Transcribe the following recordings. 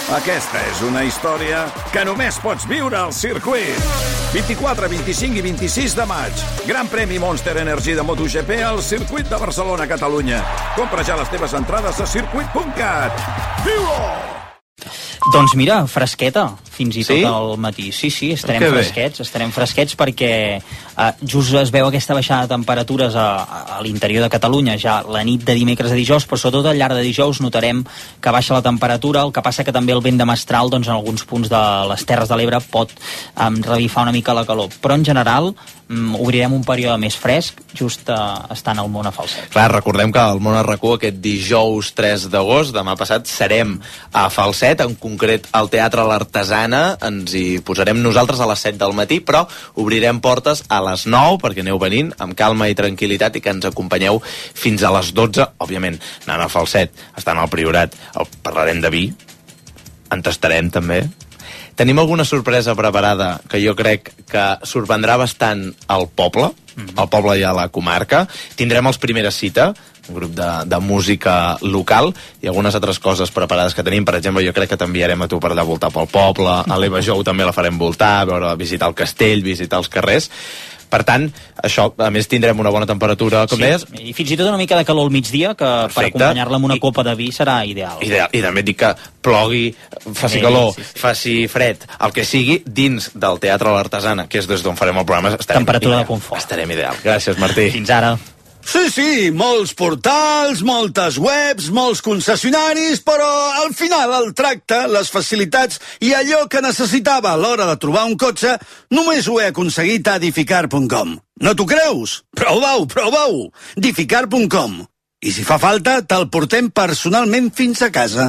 Aquesta és una història que només pots viure al circuit. 24, 25 i 26 de maig. Gran premi Monster Energy de MotoGP al circuit de Barcelona, Catalunya. Compra ja les teves entrades a circuit.cat. Viu-ho! Doncs mira, fresqueta, fins i tot al matí. Sí, estarem fresquets perquè just es veu aquesta baixada de temperatures a l'interior de Catalunya ja la nit de dimecres a dijous, però sobretot al llarg de dijous notarem que baixa la temperatura, el que passa que també el vent de mestral doncs, en alguns punts de les Terres de l'Ebre pot revifar una mica la calor, però en general obrirem un període més fresc just estant al Món a Falset. Clar, recordem que al Món a RAC1 aquest dijous 3 d'agost, demà passat, serem a Falset, en concret al Teatre l'Artesana, ens hi posarem nosaltres a les 7 del matí, però obrirem portes a les 9 perquè aneu venint amb calma i tranquil·litat i que ens acompanyeu fins a les 12, òbviament, anant a Falset, estant al Priorat, parlarem de vi, en tastarem també. Tenim alguna sorpresa preparada que jo crec que sorprendrà bastant al poble i a la comarca. Tindrem els Primera Cita, un grup de música local, i algunes altres coses preparades que tenim. Per exemple, jo crec que t'enviarem a tu per allà a voltar pel poble, a l'Eva Jou també la farem voltar, visitar el castell, visitar els carrers. Per tant, això, a més tindrem una bona temperatura, com deies. I fins i tot una mica de calor al migdia, que per acompanyar-la amb una copa de vi serà ideal. I també et dic que plogui, faci calor, faci fred, el que sigui, dins del Teatre l'Artesana, que és des d'on farem el programa, temperatura de confort. Estarem ideal. Gràcies, Martí. Fins ara. Sí, molts portals, moltes webs, molts concessionaris, però al final el tracte, les facilitats i allò que necessitava a l'hora de trobar un cotxe només ho he aconseguit a Dificar.com. No t'ho creus? Prova-ho! Dificar.com. I si fa falta, te'l portem personalment fins a casa.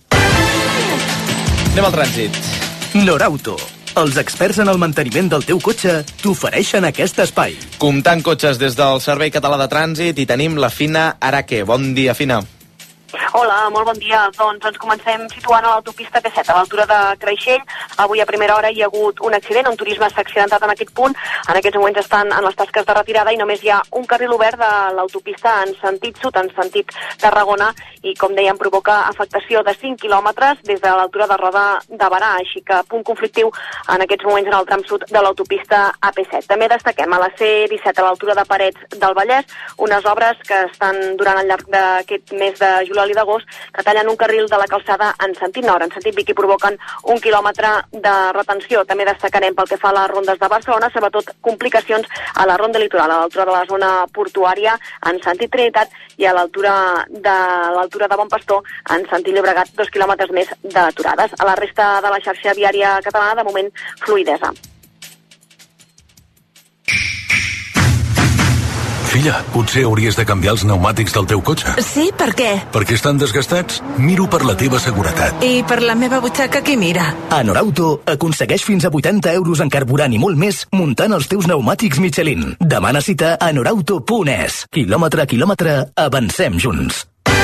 Anem al trànsit. Norauto. Els experts en el manteniment del teu cotxe t'ofereixen aquest espai. Comptant cotxes des del Servei Català de Trànsit i tenim la Fina Araque. Bon dia, Fina. Hola, molt bon dia. Doncs ens comencem situant a l'autopista P7, a l'altura de Creixell. Avui a primera hora hi ha hagut un accident, un turisme s'ha accidentat en aquest punt. En aquests moments estan en les tasques de retirada i només hi ha un carril obert de l'autopista en sentit sud, en sentit Tarragona, i com dèiem provoca afectació de 5 quilòmetres des de l'altura de Roda de Berà, així que punt conflictiu en aquests moments en el tram sud de l'autopista AP7. També destaquem a la C-17 a l'altura de Parets del Vallès unes obres que estan durant el llarg d'aquest mes de juliol i d'agost, que tallen un carril de la calçada en sentit nord, en sentit Vic, i provoquen 1 quilòmetre de retenció. També destacarem pel que fa a les rondes de Barcelona, sobretot complicacions a la ronda litoral, a l'altura de la zona portuària en sentit Trinitat i a l'altura de Bon Pastor en sentit Llobregat, 2 quilòmetres més d'aturades. A la resta de la xarxa viària catalana, de moment, fluidesa. Filla, potser hauries de canviar els pneumàtics del teu cotxe. Sí, per què? Perquè estan desgastats? Miro per la teva seguretat. I per la meva butxaca, qui mira? A Norauto aconsegueix fins a 80 euros en carburant i molt més muntant els teus pneumàtics Michelin. Demana cita a norauto.es. Quilòmetre a quilòmetre, avancem junts.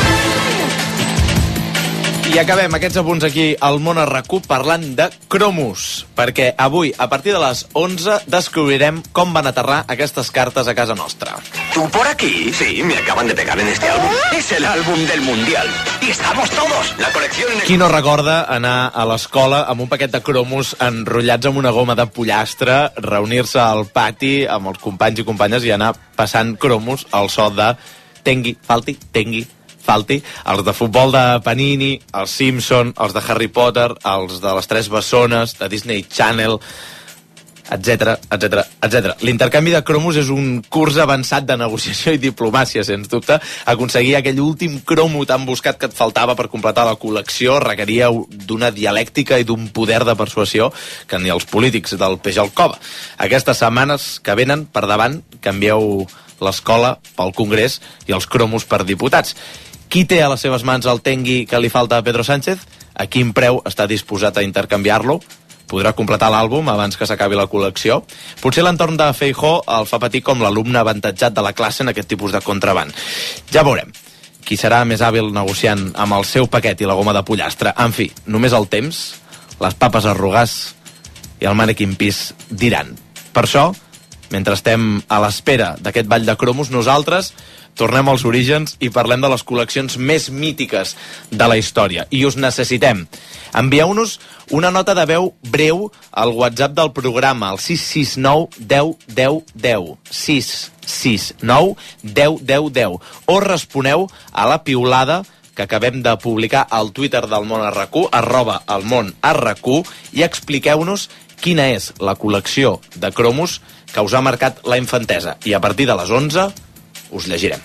I acabem aquests apunts aquí al Món a RAC1 parlant de cromos, perquè avui, a partir de les 11, descobrirem com van aterrar aquestes cartes a casa nostra. ¿Tú por aquí? Sí, me acaban de pegar en este álbum. Es el álbum del Mundial. Y estamos todos. La colección... Qui no recorda anar a l'escola amb un paquet de cromos enrotllats amb una goma de pollastre, reunir-se al pati amb els companys i companyes i anar passant cromos al so de Tengui, Falti, Tengui, Falti, els de futbol de Panini, els Simpson, els de Harry Potter, els de les Tres Bessones, de Disney Channel, etc. L'intercanvi de cromos és un curs avançat de negociació i diplomàcia, sens dubte. Aconseguir aquell últim cromo tan buscat que et faltava per completar la col·lecció requeria d'una dialèctica i d'un poder de persuasió que ni els polítics del peix al cova. Aquestes setmanes que venen per davant canvieu l'escola pel Congrés i els cromos per diputats. Qui té a les seves mans el Tengui que li falta a Pedro Sánchez? A quin preu està disposat a intercanviar-lo? Podrà completar l'àlbum abans que s'acabi la col·lecció? Potser l'entorn de Feijóo el fa patir com l'alumne avantatjat de la classe en aquest tipus de contraban. Ja veurem qui serà més hàbil negociant amb el seu paquet i la goma de pollastre. En fi, només el temps, les papes arrugars i el mànequin pis diran. Per això, mentre estem a l'espera d'aquest ball de cromos, nosaltres tornem als orígens i parlem de les col·leccions més mítiques de la història. I us necessitem. Envieu-nos una nota de veu breu al WhatsApp del programa, al 669 10 10 10. 669 10 10 10. O responeu a la piulada que acabem de publicar al Twitter del Món RQ, @elmonRQ, i expliqueu-nos quina és la col·lecció de cromos que us ha marcat la infantesa. I a partir de les 11 us llegirem.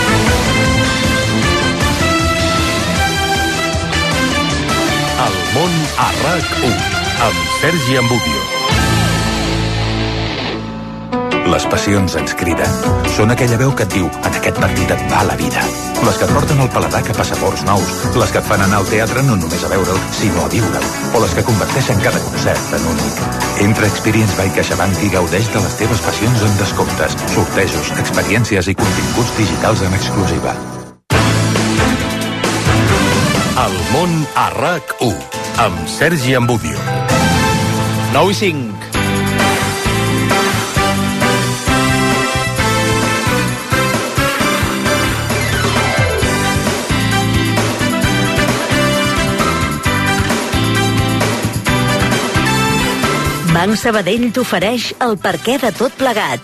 El Món a RAC1 amb Sergi Ambudio. Les passions ens criden. Són aquella veu que et diu: en aquest partit et va la vida. Les que et porten el paladar cap a sabors nous. Les que et fan anar al teatre no només a veure'l, sinó a viure'l. O les que converteixen cada concert en únic. Entra a Experience by CaixaBank i gaudeix de les teves passions en descomptes, sortejos, experiències i continguts digitals en exclusiva. El Món a RAC1 amb Sergi Ambudio. 9 i 5. Banc Sabadell t'ofereix el perquè de tot plegat.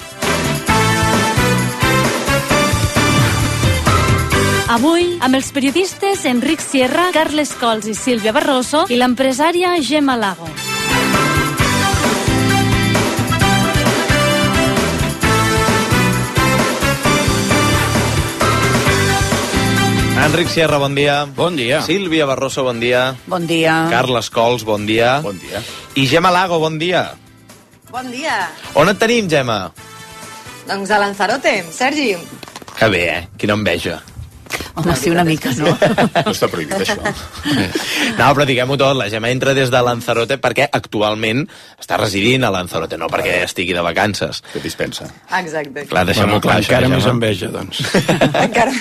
Avui, amb els periodistes Enric Sierra, Carles Cols i Sílvia Barroso i l'empresària Gemma Lago. Enric Sierra, bon dia. Bon dia. Sílvia Barroso, bon dia. Bon dia. Carles Cols, bon dia. Bon dia. I Gemma Lago, bon dia. Bon dia. On et tenim, Gemma? Doncs a Lanzarote, Sergi. Que bé, Quina enveja. Home, sí, una mica, no? No està prohibit, això. No, però diguem-ho tot, la Gemma entra des de Lanzarote perquè actualment està residint a Lanzarote, no perquè estigui de vacances. Que dispensa. Exacte. Clar, deixem-ho clar, encara això, més Gemma. enveja, doncs. Encara...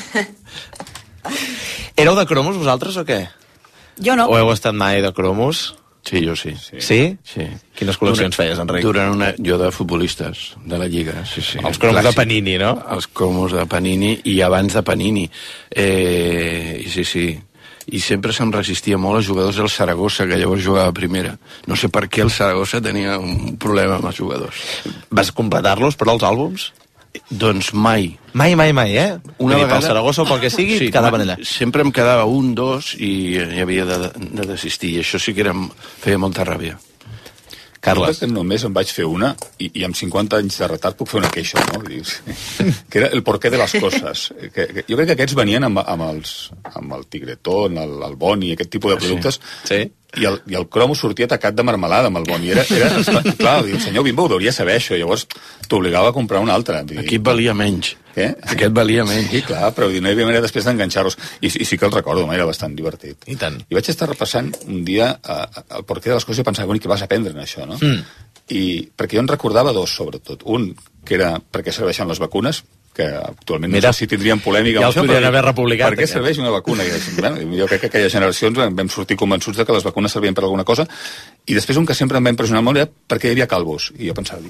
Éreu de cromos, vosaltres, o què? Jo no. O heu estat mai de cromos? Sí, jo sí. Sí? Sí. Quines col·leccions feies, Enric? Jo de futbolistes, de la Lliga, sí. Els cromos de Panini, no? Els cromos de Panini i abans de Panini. Sí. I sempre se'm resistia molt als jugadors del Saragossa, que llavors jugava a primera. No sé per què el Saragossa tenia un problema amb els jugadors. Vas completar-los, però, els àlbums? Doncs mai. Mai, eh? Una vegada... Pel Saragossa o pel que sigui, sí, quedaven allà. Sempre em quedava 1, 2 i hi havia de desistir. I això sí que feia molta ràbia. Carles. Que només em vaig fer una i amb 50 anys de retard puc fer una queixa, no? Que era el porqué de les coses. Jo crec que aquests venien amb el tigretón, el boni, aquest tipus de productes. Sí. I el cromo sortia tacat de marmelada amb el boni. Clar, el senyor Bimbo ho deuria saber, això. Llavors t'obligava a comprar un altre. Aquí valia menys. Què? Aquest valia menys. Sí, clar, però no hi havia manera després d'enganxar-los. I sí que el recordo, era bastant divertit. I tant. I vaig estar repassant un dia el porqué de les coses i pensava, què vas aprendre en això, no? Perquè jo en recordava dos, sobretot. Un, que era per què serveixen les vacunes, que actualment no sé si tindrien polèmica ja els podrien haver republicat. Per què serveix una vacuna? Jo crec que aquelles generacions vam sortir convençuts de que les vacunes servien per alguna cosa, i després un que sempre em va impressionar molt era per què hi havia calvos. I jo pensava,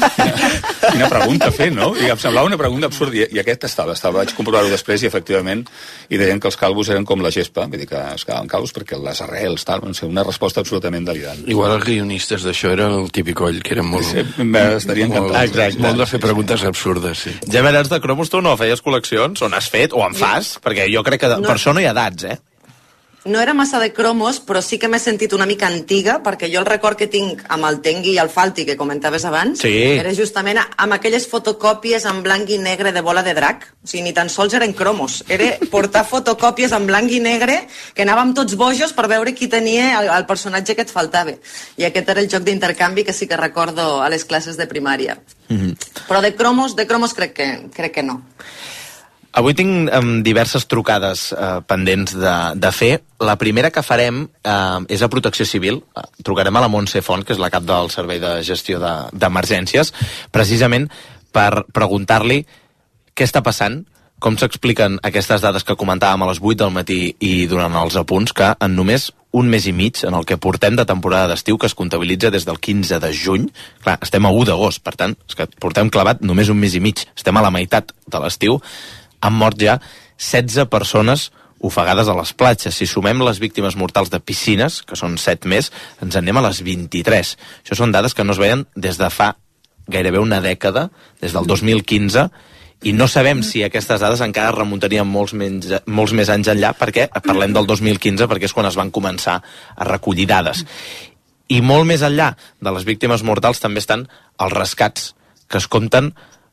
quina pregunta fer, no? I em semblava una pregunta absurda, i aquest vaig comprovar-ho després, i efectivament hi deien que els calvos eren com la gespa, vull dir que es quedaven calvos perquè les arrels, una resposta absolutament delirant. Igual els guionistes d'això era el tipicoll, que eren molt... Estarien encantats. Molt de fer preguntes absurdes, sí. Ja veràs de cromos, tu no feies col·leccions? On has fet? O en fas? Perquè jo crec que per això no hi ha edats, No era massa de cromos, però sí que m'he sentit una mica antiga, perquè jo el record que tinc amb el Tengui i el Falti, que comentaves abans, era justament amb aquelles fotocòpies en blanc i negre de Bola de Drac. O sigui, ni tan sols eren cromos. Era portar fotocòpies en blanc i negre, que anàvem tots bojos per veure qui tenia el personatge que et faltava. I aquest era el joc d'intercanvi que sí que recordo a les classes de primària. Però de cromos crec que no. Avui tinc diverses trucades pendents de fer. La primera que farem és a Protecció Civil. Trucarem a la Montse Font, que és la cap del Servei de Gestió d'Emergències, precisament per preguntar-li què està passant, com s'expliquen aquestes dades que comentàvem a les 8 del matí i durant els apunts, que en només un mes i mig, en el que portem de temporada d'estiu, que es comptabilitza des del 15 de juny, clar, estem a 1 d'agost, per tant, és que portem clavat només un mes i mig, estem a la meitat de l'estiu, han mort ja 16 persones ofegades a les platges. Si sumem les víctimes mortals de piscines, que són 7 més, ens anem a les 23. Això són dades que no es veien des de fa gairebé una dècada, des del 2015, i no sabem si aquestes dades encara remuntarien molts més anys enllà, perquè parlem del 2015, perquè és quan es van començar a recollir dades. I molt més enllà de les víctimes mortals també estan els rescats, que es compten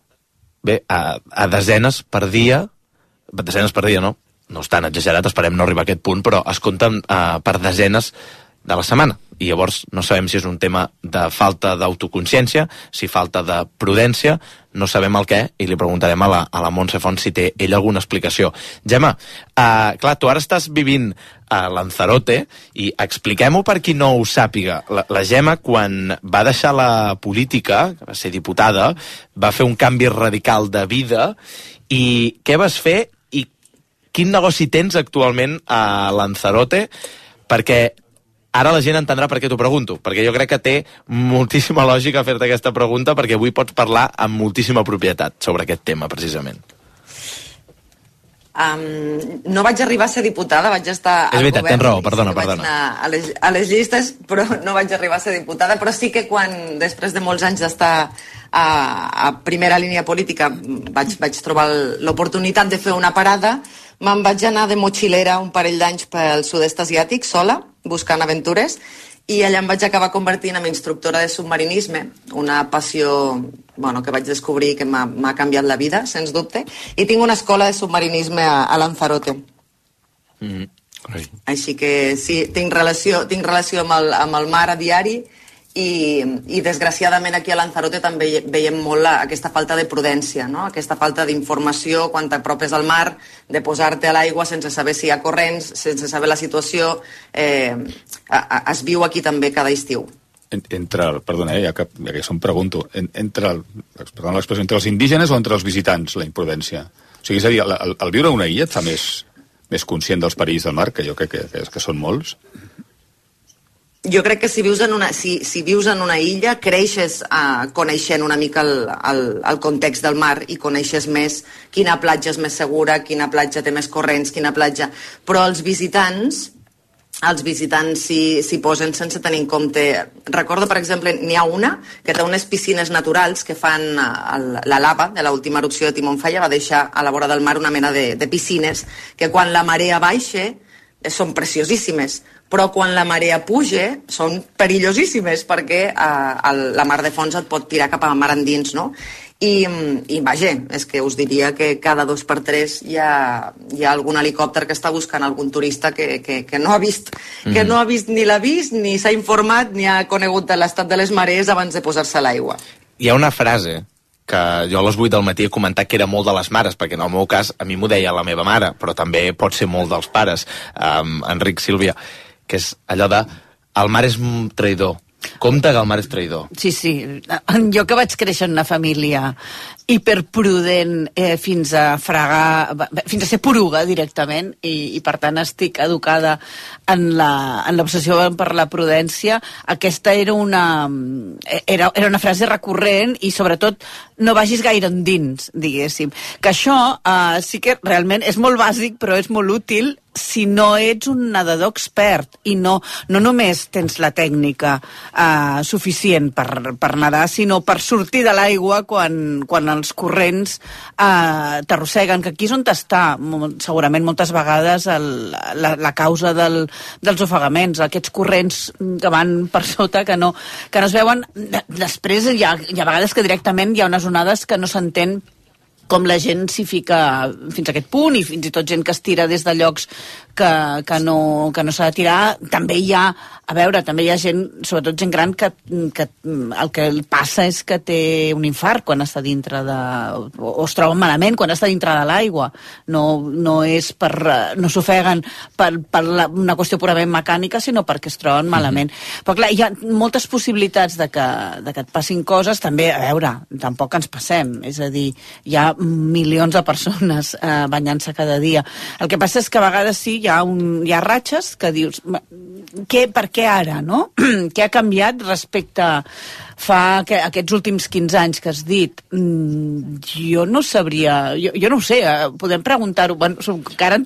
a desenes per dia, no és tan exagerat, esperem no arribar a aquest punt, però es compten per desenes de la setmana. I llavors no sabem si és un tema de falta d'autoconsciència, si falta de prudència, no sabem el què, i li preguntarem a la Montse Font si té ella alguna explicació. Gemma, clar, tu ara estàs vivint a Lanzarote, i expliquem-ho per qui no ho sàpiga. La Gemma, quan va deixar la política, va ser diputada, va fer un canvi radical de vida, i què vas fer i quin negoci tens actualment a Lanzarote? Perquè ara la gent entendrà per què t'ho pregunto, perquè jo crec que té moltíssima lògica fer-te aquesta pregunta, perquè avui pots parlar amb moltíssima propietat sobre aquest tema, precisament. No vaig arribar a ser diputada, vaig estar al govern. És veritat, tens raó, perdona. Vaig anar a les llistes, però no vaig arribar a ser diputada, però sí que després de molts anys d'estar a primera línia política, vaig trobar l'oportunitat de fer una parada. Me'n vaig anar de motxilera un parell d'anys pel sud-est asiàtic, sola, buscant aventures, i allà em vaig acabar convertint en instructora de submarinisme, una passió que vaig descobrir que m'ha canviat la vida, sens dubte, i tinc una escola de submarinisme a Lanzarote. Així que sí, tinc relació amb el mar a diari, i desgraciadament aquí a Lanzarote també veiem molt aquesta falta de prudència, no? Aquesta falta d'informació quan t'apropes al mar, de posar-te a l'aigua sense saber si hi ha corrents, sense saber la situació. Es viu aquí també cada estiu. Perdona, ja que això em pregunto, entre els indígenes o entre els visitants, la imprudència? O sigui, és a dir, el viure a una illa et fa més conscient dels perills del mar, que jo crec que són molts? Jo crec que si vius en una illa creixes coneixent una mica el context del mar i coneixes més quina platja és més segura, quina platja té més corrents, quina platja... Però els visitants s'hi posen sense tenir en compte... Recordo, per exemple, n'hi ha una que té unes piscines naturals que fan la lava de l'última erupció de Timon Falla, va deixar a la vora del mar una mena de piscines que quan la marea baixa són preciosíssimes, però quan la marea puja són perillosíssimes perquè la mar de fons et pot tirar cap a mar endins, no? I vaja, és que us diria que cada 2 per 3 hi ha algun helicòpter que està buscant algun turista que no ha vist, ni l'ha vist, ni s'ha informat, ni ha conegut l'estat de les marees abans de posar-se a l'aigua. Hi ha una frase que jo a les 8 del matí he comentat que era molt de les mares, perquè en el meu cas a mi m'ho deia la meva mare, però també pot ser molt dels pares, Enric, Sílvia, que és allò de el mar és un traïdor. Compte que el mar és traïdor. Sí. Jo que vaig créixer en una família hiperprudent fins a ser poruga directament i per tant estic educada en l'obsessió per la prudència. Aquesta era una frase recurrent i sobretot no vagis gaire endins, diguéssim. Que això sí que realment és molt bàsic però és molt útil si no ets un nedador expert i no només tens la tècnica suficient per nedar, sinó per sortir de l'aigua quan els corrents t'arrosseguen, que aquí és on està segurament moltes vegades la causa dels ofegaments, aquests corrents que van per sota que no es veuen. Després hi ha vegades que directament hi ha unes onades que no s'entén com la gent s'hi fica fins a aquest punt i fins i tot gent que es tira des de llocs que no s'ha de tirar. També hi ha gent, sobretot gent gran, que el que li passa és que té un infart quan està dintre o es troba malament quan està dintre de l'aigua. No s'ofeguen per una qüestió purament mecànica, sinó perquè es troben malament. Però clar, hi ha moltes possibilitats de que et passin coses. També, tampoc ens passem. És a dir, hi ha milions de persones banyant-se cada dia. El que passa és que a vegades sí, hi ha ratxes que dius, per què ara, no? Què ha canviat respecte fa aquests últims 15 anys que has dit? Jo no sabria, jo no ho sé, podem preguntar-ho, bueno, que ara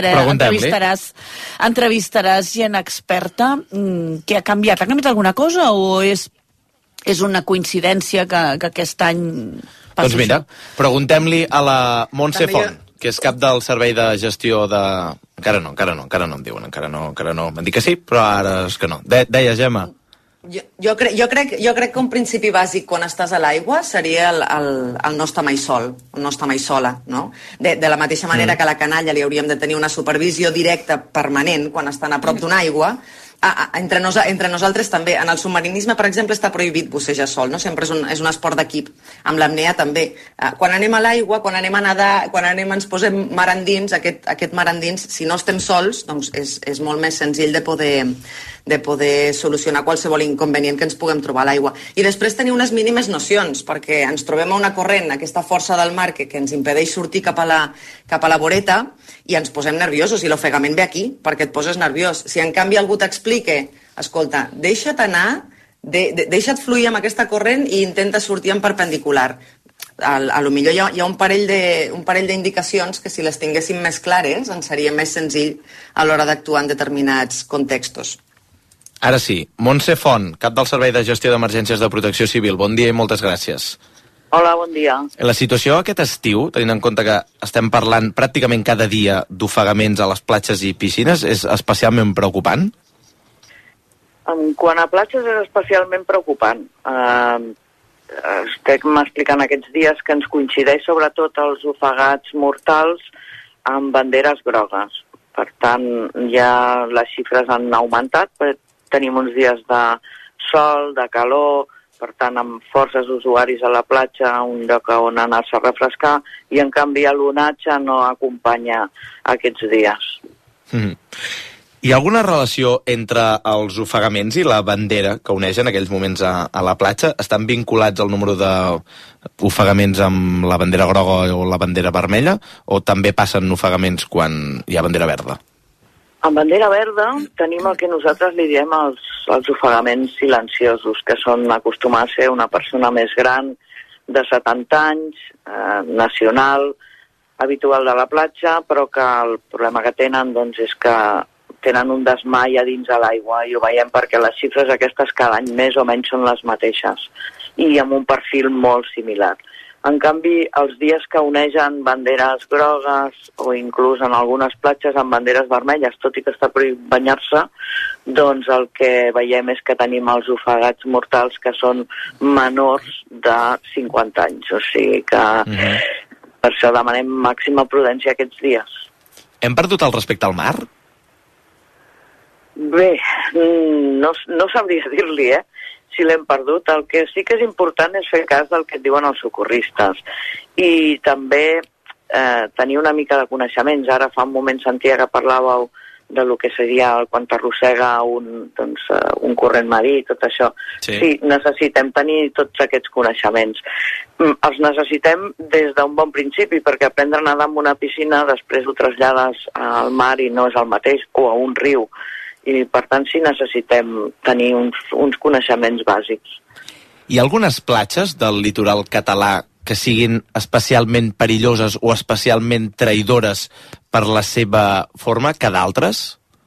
entrevistaràs gent experta. Què ha canviat? Ha canviat alguna cosa o és una coincidència que aquest any passi? Doncs mira, preguntem-li a la Montse Font, que és cap del servei de gestió de... Encara no em diuen, encara no. M'han dit que sí, però ara és que no. Deia, Gemma. Jo crec que un principi bàsic quan estàs a l'aigua seria el no estar mai sol, no estar mai sola, no? De la mateixa manera que a la canalla li hauríem de tenir una supervisió directa permanent quan estan a prop d'una aigua, entre nosaltres també. En el submarinisme, per exemple, està prohibit bussejar sol, no? Sempre és un esport d'equip. Amb l'apnea també. Quan anem a l'aigua, quan anem a nedar, quan ens posem mar endins, aquest mar endins, si no estem sols, doncs és molt més senzill de poder solucionar qualsevol inconvenient que ens puguem trobar a l'aigua. I després tenir unes mínimes nocions, perquè ens trobem a una corrent, aquesta força del mar que ens impedeix sortir cap a la voreta i ens posem nerviosos, i l'ofegament ve aquí, perquè et poses nerviós. Si en canvi algú t'explica, escolta, deixa't anar, deixa't fluir amb aquesta corrent i intenta sortir en perpendicular. A lo millor hi ha un parell d'indicacions que si les tinguéssim més clares ens seria més senzill a l'hora d'actuar en determinats contextos. Ara sí, Montse Font, cap del Servei de Gestió d'Emergències de Protecció Civil. Bon dia i moltes gràcies. Hola, bon dia. La situació aquest estiu, tenint en compte que estem parlant pràcticament cada dia d'ofegaments a les platges i piscines, és especialment preocupant? Quan a platges és especialment preocupant. Estem explicant aquests dies que ens coincideix sobretot els ofegats mortals amb banderes grogues. Per tant, ja les xifres han augmentat, tenim uns dies de sol, de calor, per tant, amb forces usuaris a la platja, un lloc on anar-se a refrescar, i en canvi l'onatge no acompanya aquests dies. Hi ha alguna relació entre els ofegaments i la bandera que uneix en aquells moments a la platja? Estan vinculats al número d'ofegaments amb la bandera groga o la bandera vermella, o també passen ofegaments quan hi ha bandera verda? Amb bandera verda tenim el que nosaltres li diem els ofegaments silenciosos, que són acostumar a ser una persona més gran, de 70 anys, nacional, habitual de la platja, però que el problema que tenen és que tenen un desmai a dins de l'aigua, i ho veiem perquè les xifres aquestes cada any més o menys són les mateixes i amb un perfil molt similar. En canvi, els dies que unegen banderes grogues o inclús en algunes platges amb banderes vermelles, tot i que està prohibit banyar-se, doncs el que veiem és que tenim els ofegats mortals que són menors de 50 anys. O sigui que per això demanem màxima prudència aquests dies. Hem perdut el respecte al mar? Bé, no sabria dir-li, si l'hem perdut. El que sí que és important és fer cas del que et diuen els socorristes i també tenir una mica de coneixements. Ara fa un moment sentia que parlàveu de lo que seria quan t'arrossega un corrent marí, tot això. Sí, necessitem tenir tots aquests coneixements. Els necessitem des d'un bon principi, perquè aprendre a nedar en una piscina després ho trasllades al mar i no és el mateix, o a un riu. I per tant sí necessitem tenir uns coneixements bàsics. Hi ha algunes platges del litoral català que siguin especialment perilloses o especialment traïdores per la seva forma que d'altres?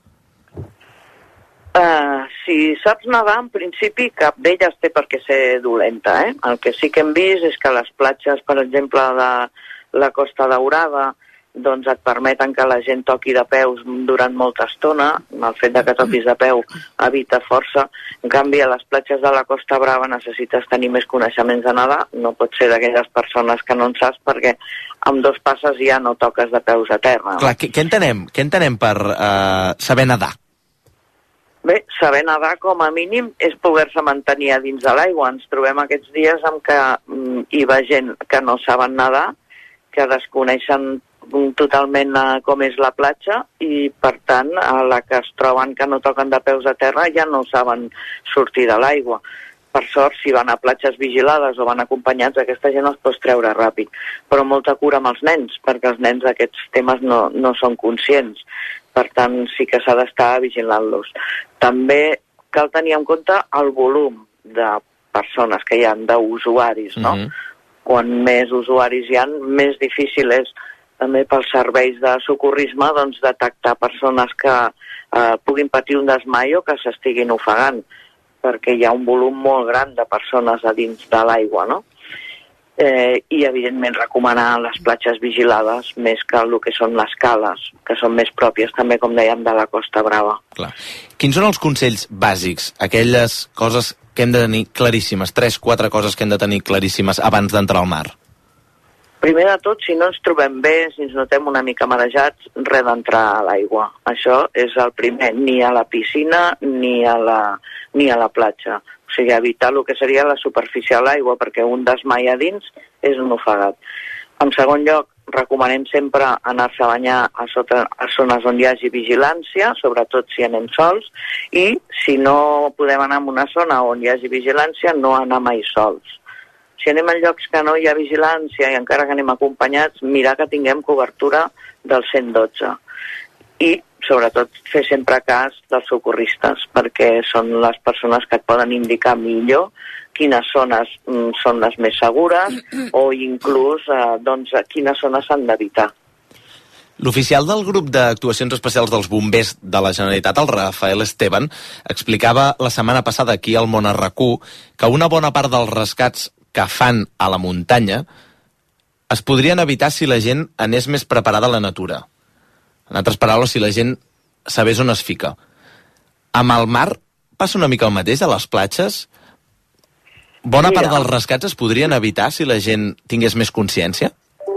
Si saps nedar, en principi cap d'elles té per què ser dolenta. El que sí que hem vist és que les platges, per exemple, de la Costa Daurada, doncs et permeten que la gent toqui de peus durant molta estona. El fet de que toquis de peu evita força. En canvi, a les platges de la Costa Brava necessites tenir més coneixements de nedar. No pot ser d'aquelles persones que no en saps, perquè amb 2 passes ja no toques de peus a terra. Clar, què entenem per saber nedar? Bé, saber nedar com a mínim és poder-se mantenir a dins de l'aigua. Ens trobem aquests dies en què hi va gent que no saben nedar, que desconeixen totalment com és la platja, i per tant a la que es troben que no toquen de peus a terra ja no saben sortir de l'aigua. per sort, si van a platges vigilades o van acompanyats, aquesta gent els pots treure ràpid. Però molta cura amb els nens, perquè els nens d'aquests temes no són conscients. Per tant, sí que s'ha d'estar vigilant-los. També cal tenir en compte el volum de persones que hi ha, d'usuaris, no? Quan més usuaris hi ha, més difícil és també pels serveis de socorrisme doncs, detectar persones que puguin patir un desmaio, que s'estiguin ofegant, perquè hi ha un volum molt gran de persones a dins de l'aigua, no? I, evidentment, recomanar les platges vigilades més que el que són les cales, que són més pròpies, també, com dèiem, de la Costa Brava. Clar. Quins són els consells bàsics, aquelles coses que hem de tenir claríssimes, 3-4 coses que hem de tenir claríssimes abans d'entrar al mar? Primer de tot, si no ens trobem bé, si ens notem una mica marejats, res d'entrar a l'aigua. Això és el primer, ni a la piscina ni a la platja. O sigui, evitar el que seria la superfície a l'aigua, perquè un desmai a dins és un ofegat. En segon lloc, recomanem sempre anar-se a banyar a zones on hi hagi vigilància, sobretot si anem sols, i si no podem anar en una zona on hi hagi vigilància, no anar mai sols. Si anem a llocs que no hi ha vigilància i encara que anem acompanyats, mirar que tinguem cobertura del 112. I, sobretot, fer sempre cas dels socorristes, perquè són les persones que et poden indicar millor quines zones són les més segures o inclús quines zones s'han d'evitar. L'oficial del grup d'actuacions especials dels bombers de la Generalitat, el Rafael Esteban, explicava la setmana passada aquí al Món RQ que una bona part dels rescats que fan a la muntanya es podrien evitar si la gent anés més preparada a la natura. En altres paraules, si la gent sabés on es fica. Amb el mar passa una mica el mateix a les platges? Bona part dels rescats es podrien evitar si la gent tingués més consciència?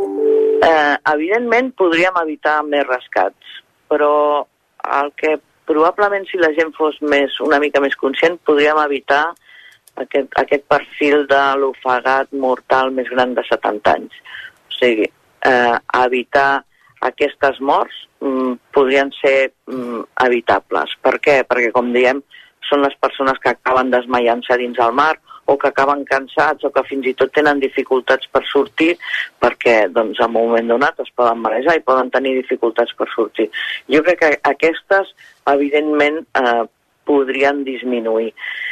Evidentment podríem evitar més rescats, però el que probablement si la gent fos una mica més conscient podríem evitar aquest perfil de l'ofegat mortal més gran de 70 anys. O sigui, evitar aquestes morts podrien ser evitables. Per què? Perquè, com diem, són les persones que acaben desmaiant-se dins el mar o que acaben cansats o que fins i tot tenen dificultats per sortir perquè, doncs, en un moment donat es poden marejar i poden tenir dificultats per sortir. Jo crec que aquestes, evidentment, podrien disminuir.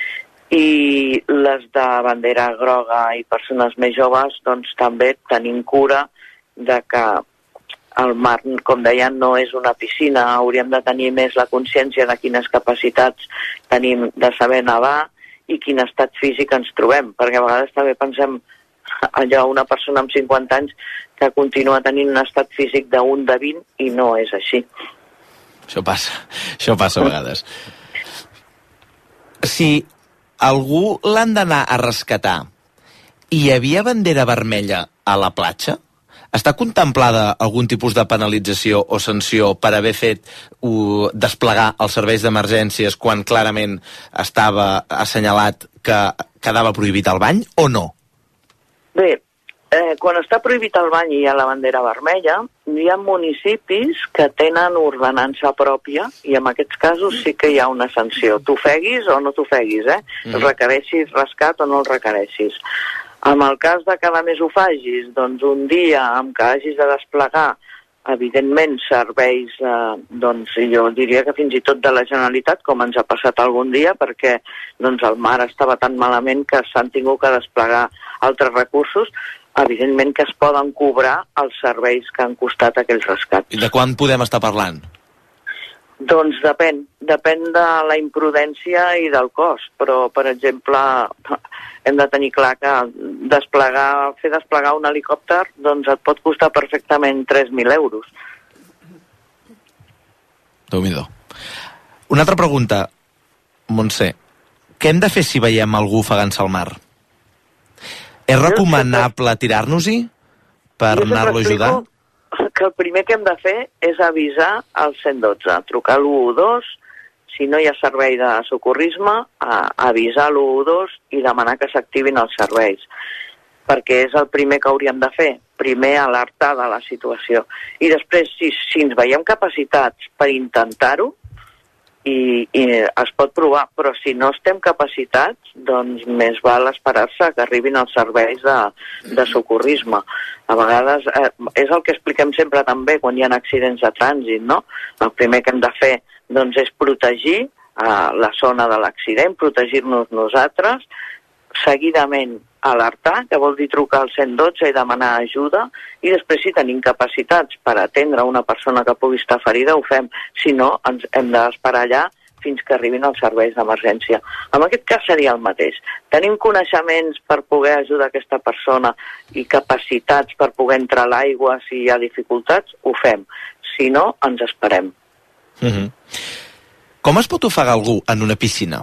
I les de bandera groga i persones més joves, doncs, també tenim cura de que el mar, com deia, no és una piscina. Hauríem de tenir més la consciència de quines capacitats tenim de saber nedar i quin estat físic ens trobem, perquè a vegades també pensem allò, una persona amb 50 anys que continua tenint un estat físic d'un de 20 i no és així. Això passa a vegades. Si algú l'han d'anar a rescatar i hi havia bandera vermella a la platja, està contemplada algun tipus de penalització o sanció per haver fet desplegar els serveis d'emergències quan clarament estava assenyalat que quedava prohibit el bany o no? Bé, quan està prohibit el bany i hi ha la bandera vermella, hi ha municipis que tenen ordenança pròpia i en aquests casos sí que hi ha una sanció. T'ofeguis o no t'ofeguis, requereixis rescat o no el requereixis. En el cas de que a més ho facis, doncs un dia en què hagis de desplegar, evidentment, serveis, doncs jo diria que fins i tot de la Generalitat, com ens ha passat algun dia, perquè doncs, el mar estava tan malament que s'han tingut que desplegar altres recursos, evidentment que es poden cobrar els serveis que han costat aquells rescats. I de quan podem estar parlant? Doncs depèn de la imprudència i del cost, però, per exemple, hem de tenir clar que fer desplegar un helicòpter doncs et pot costar perfectament 3.000 euros. Déu-n'hi-do. Una altra pregunta, Montse. Què hem de fer si veiem algú ofegant-se al mar? És recomanable tirar-nos-hi per anar-lo a ajudar? Que el primer que hem de fer és avisar al 112, trucar a l'112, si no hi ha servei de socorrisme, avisar a l'112 i demanar que s'activin els serveis, perquè és el primer que hauríem de fer, primer alertar de la situació. I després, si ens veiem capacitats per intentar-ho, i es pot provar, però si no estem capacitats, doncs més val esperar-se que arribin els serveis de socorrisme. A vegades és el que expliquem sempre també quan hi ha accidents de trànsit, no? El primer que hem de fer doncs, és protegir la zona de l'accident, protegir-nos nosaltres, seguidament alertar, que vol dir trucar al 112 i demanar ajuda, i després si tenim capacitats per atendre una persona que pugui estar ferida, ho fem. Si no, ens hem d'esperar allà fins que arribin els serveis d'emergència. En aquest cas seria el mateix. Tenim coneixements per poder ajudar aquesta persona i capacitats per poder entrar a l'aigua si hi ha dificultats, ho fem. Si no, ens esperem. Com es pot ofegar algú en una piscina?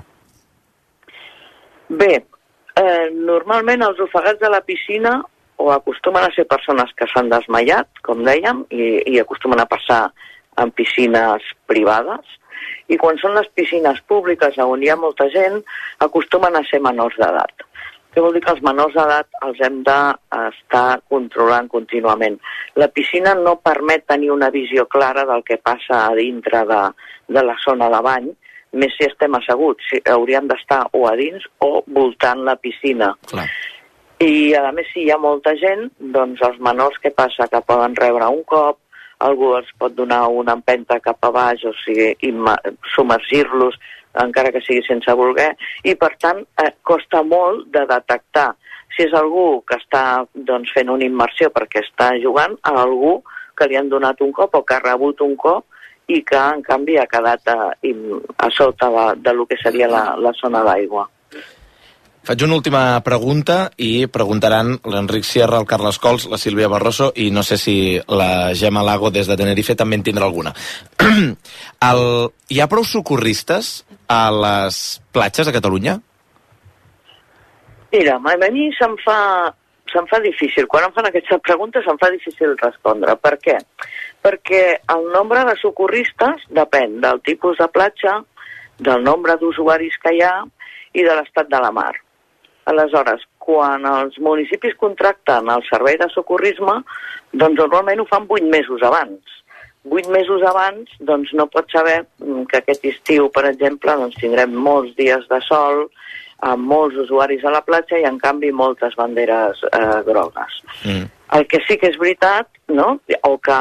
Bé, normalment els ofegats de la piscina o acostumen a ser persones que s'han desmaiat, com dèiem, i acostumen a passar en piscines privades, i quan són les piscines públiques on hi ha molta gent, acostumen a ser menors d'edat. Què vol dir? Que els menors d'edat els hem d'estar controlant contínuament. La piscina no permet tenir una visió clara del que passa a dintre de la zona de bany, més si estem asseguts, hauríem d'estar o a dins o voltant la piscina. Clar. I a més, si hi ha molta gent, doncs els menors, què passa? Que poden rebre un cop, algú els pot donar una empenta cap a baix, o sigui, submergir-los, encara que sigui sense voler, i per tant costa molt de detectar si és algú que està doncs, fent una immersió perquè està jugant a algú que li han donat un cop o que ha rebut un cop i que, en canvi, ha quedat a sota de lo que seria la zona d'aigua. Faig una última pregunta i preguntaran l'Enric Sierra, el Carles Cols, la Sílvia Barroso i no sé si la Gemma Lago des de Tenerife també en tindrà alguna. Hi ha prou socorristes a les platges a Catalunya? Mira, a mi se'm fa difícil. Quan em fan aquestes preguntes se'm fa difícil respondre. Per què? Perquè el nombre de socorristes depèn del tipus de platja, del nombre d'usuaris que hi ha i de l'estat de la mar. Aleshores, quan els municipis contracten el servei de socorrisme, doncs normalment ho fan 8 mesos abans. 8 mesos abans, doncs no pots saber que aquest estiu, per exemple, doncs tindrem molts dies de sol, amb molts usuaris a la platja i, en canvi, moltes banderes grogues. El que sí que és veritat, no?, o que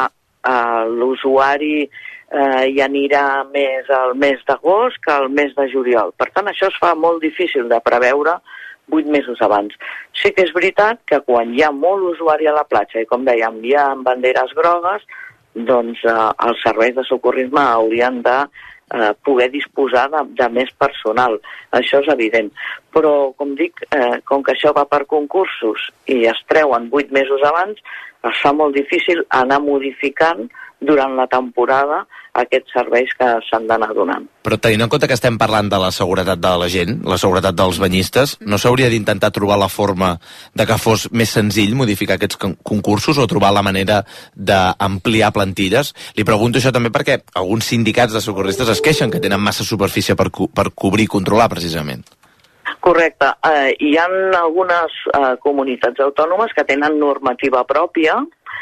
l'usuari hi anirà més al mes d'agost que al mes de juliol. Per tant, això es fa molt difícil de preveure 8 mesos abans. Sí que és veritat que quan hi ha molt usuari a la platja i, com dèiem, hi ha banderes grogues, doncs els serveis de socorrisme haurien de poder disposar de més personal. Això és evident. Però, com dic, com que això va per concursos i es treuen 8 mesos abans, es fa molt difícil anar modificant durant la temporada aquests serveis que s'han d'anar donant. Però tenint en compte que estem parlant de la seguretat de la gent, la seguretat dels banyistes, no s'hauria d'intentar trobar la forma de que fos més senzill modificar aquests concursos o trobar la manera d'ampliar plantilles? Li pregunto això també perquè alguns sindicats de socorristes es queixen que tenen massa superfície per cobrir i controlar, precisament. Correcte. Hi ha algunes comunitats autònomes que tenen normativa pròpia.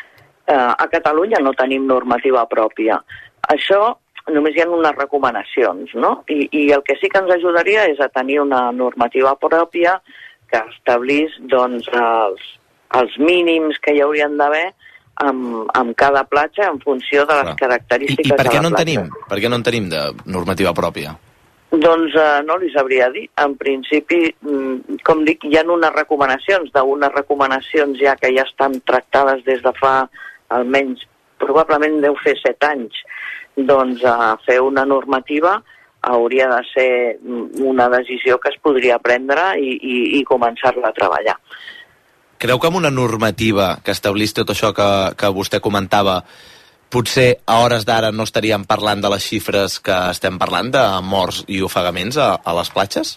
A Catalunya no tenim normativa pròpia. Això només hi ha unes recomanacions, no? I el que sí que ens ajudaria és a tenir una normativa pròpia que establís doncs, els mínims que hi haurien d'haver amb cada platja en funció de les característiques de la platja. Per què no en tenim de normativa pròpia? Doncs no li sabria dir. En principi, com dic, hi ha unes recomanacions. D'unes recomanacions ja que ja estan tractades des de fa almenys, probablement deu fer 7 anys, doncs fer una normativa hauria de ser una decisió que es podria prendre i començar-la a treballar. Creu que amb una normativa que establís tot això que vostè comentava, potser a hores d'ara no estaríem parlant de les xifres que estem parlant, de morts i ofegaments a les platges?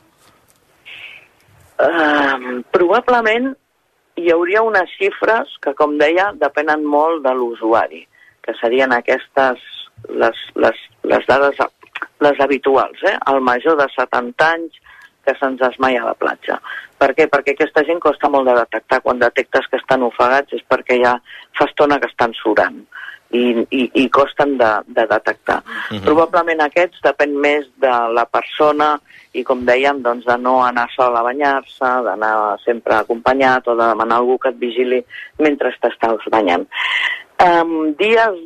Probablement hi hauria unes xifres que, com deia, depenen molt de l'usuari, que serien aquestes, les dades, les habituals, el major de 70 anys que se'ns desmaia a la platja. Per què? Perquè aquesta gent costa molt de detectar. Quan detectes que estan ofegats és perquè ja fa estona que estan surant. i costen de detectar. Probablement aquests depèn més de la persona i, com dèiem, doncs, de no anar sol a banyar-se, d'anar sempre acompanyat o de demanar a algú que et vigili mentre t'estàs banyant. Dies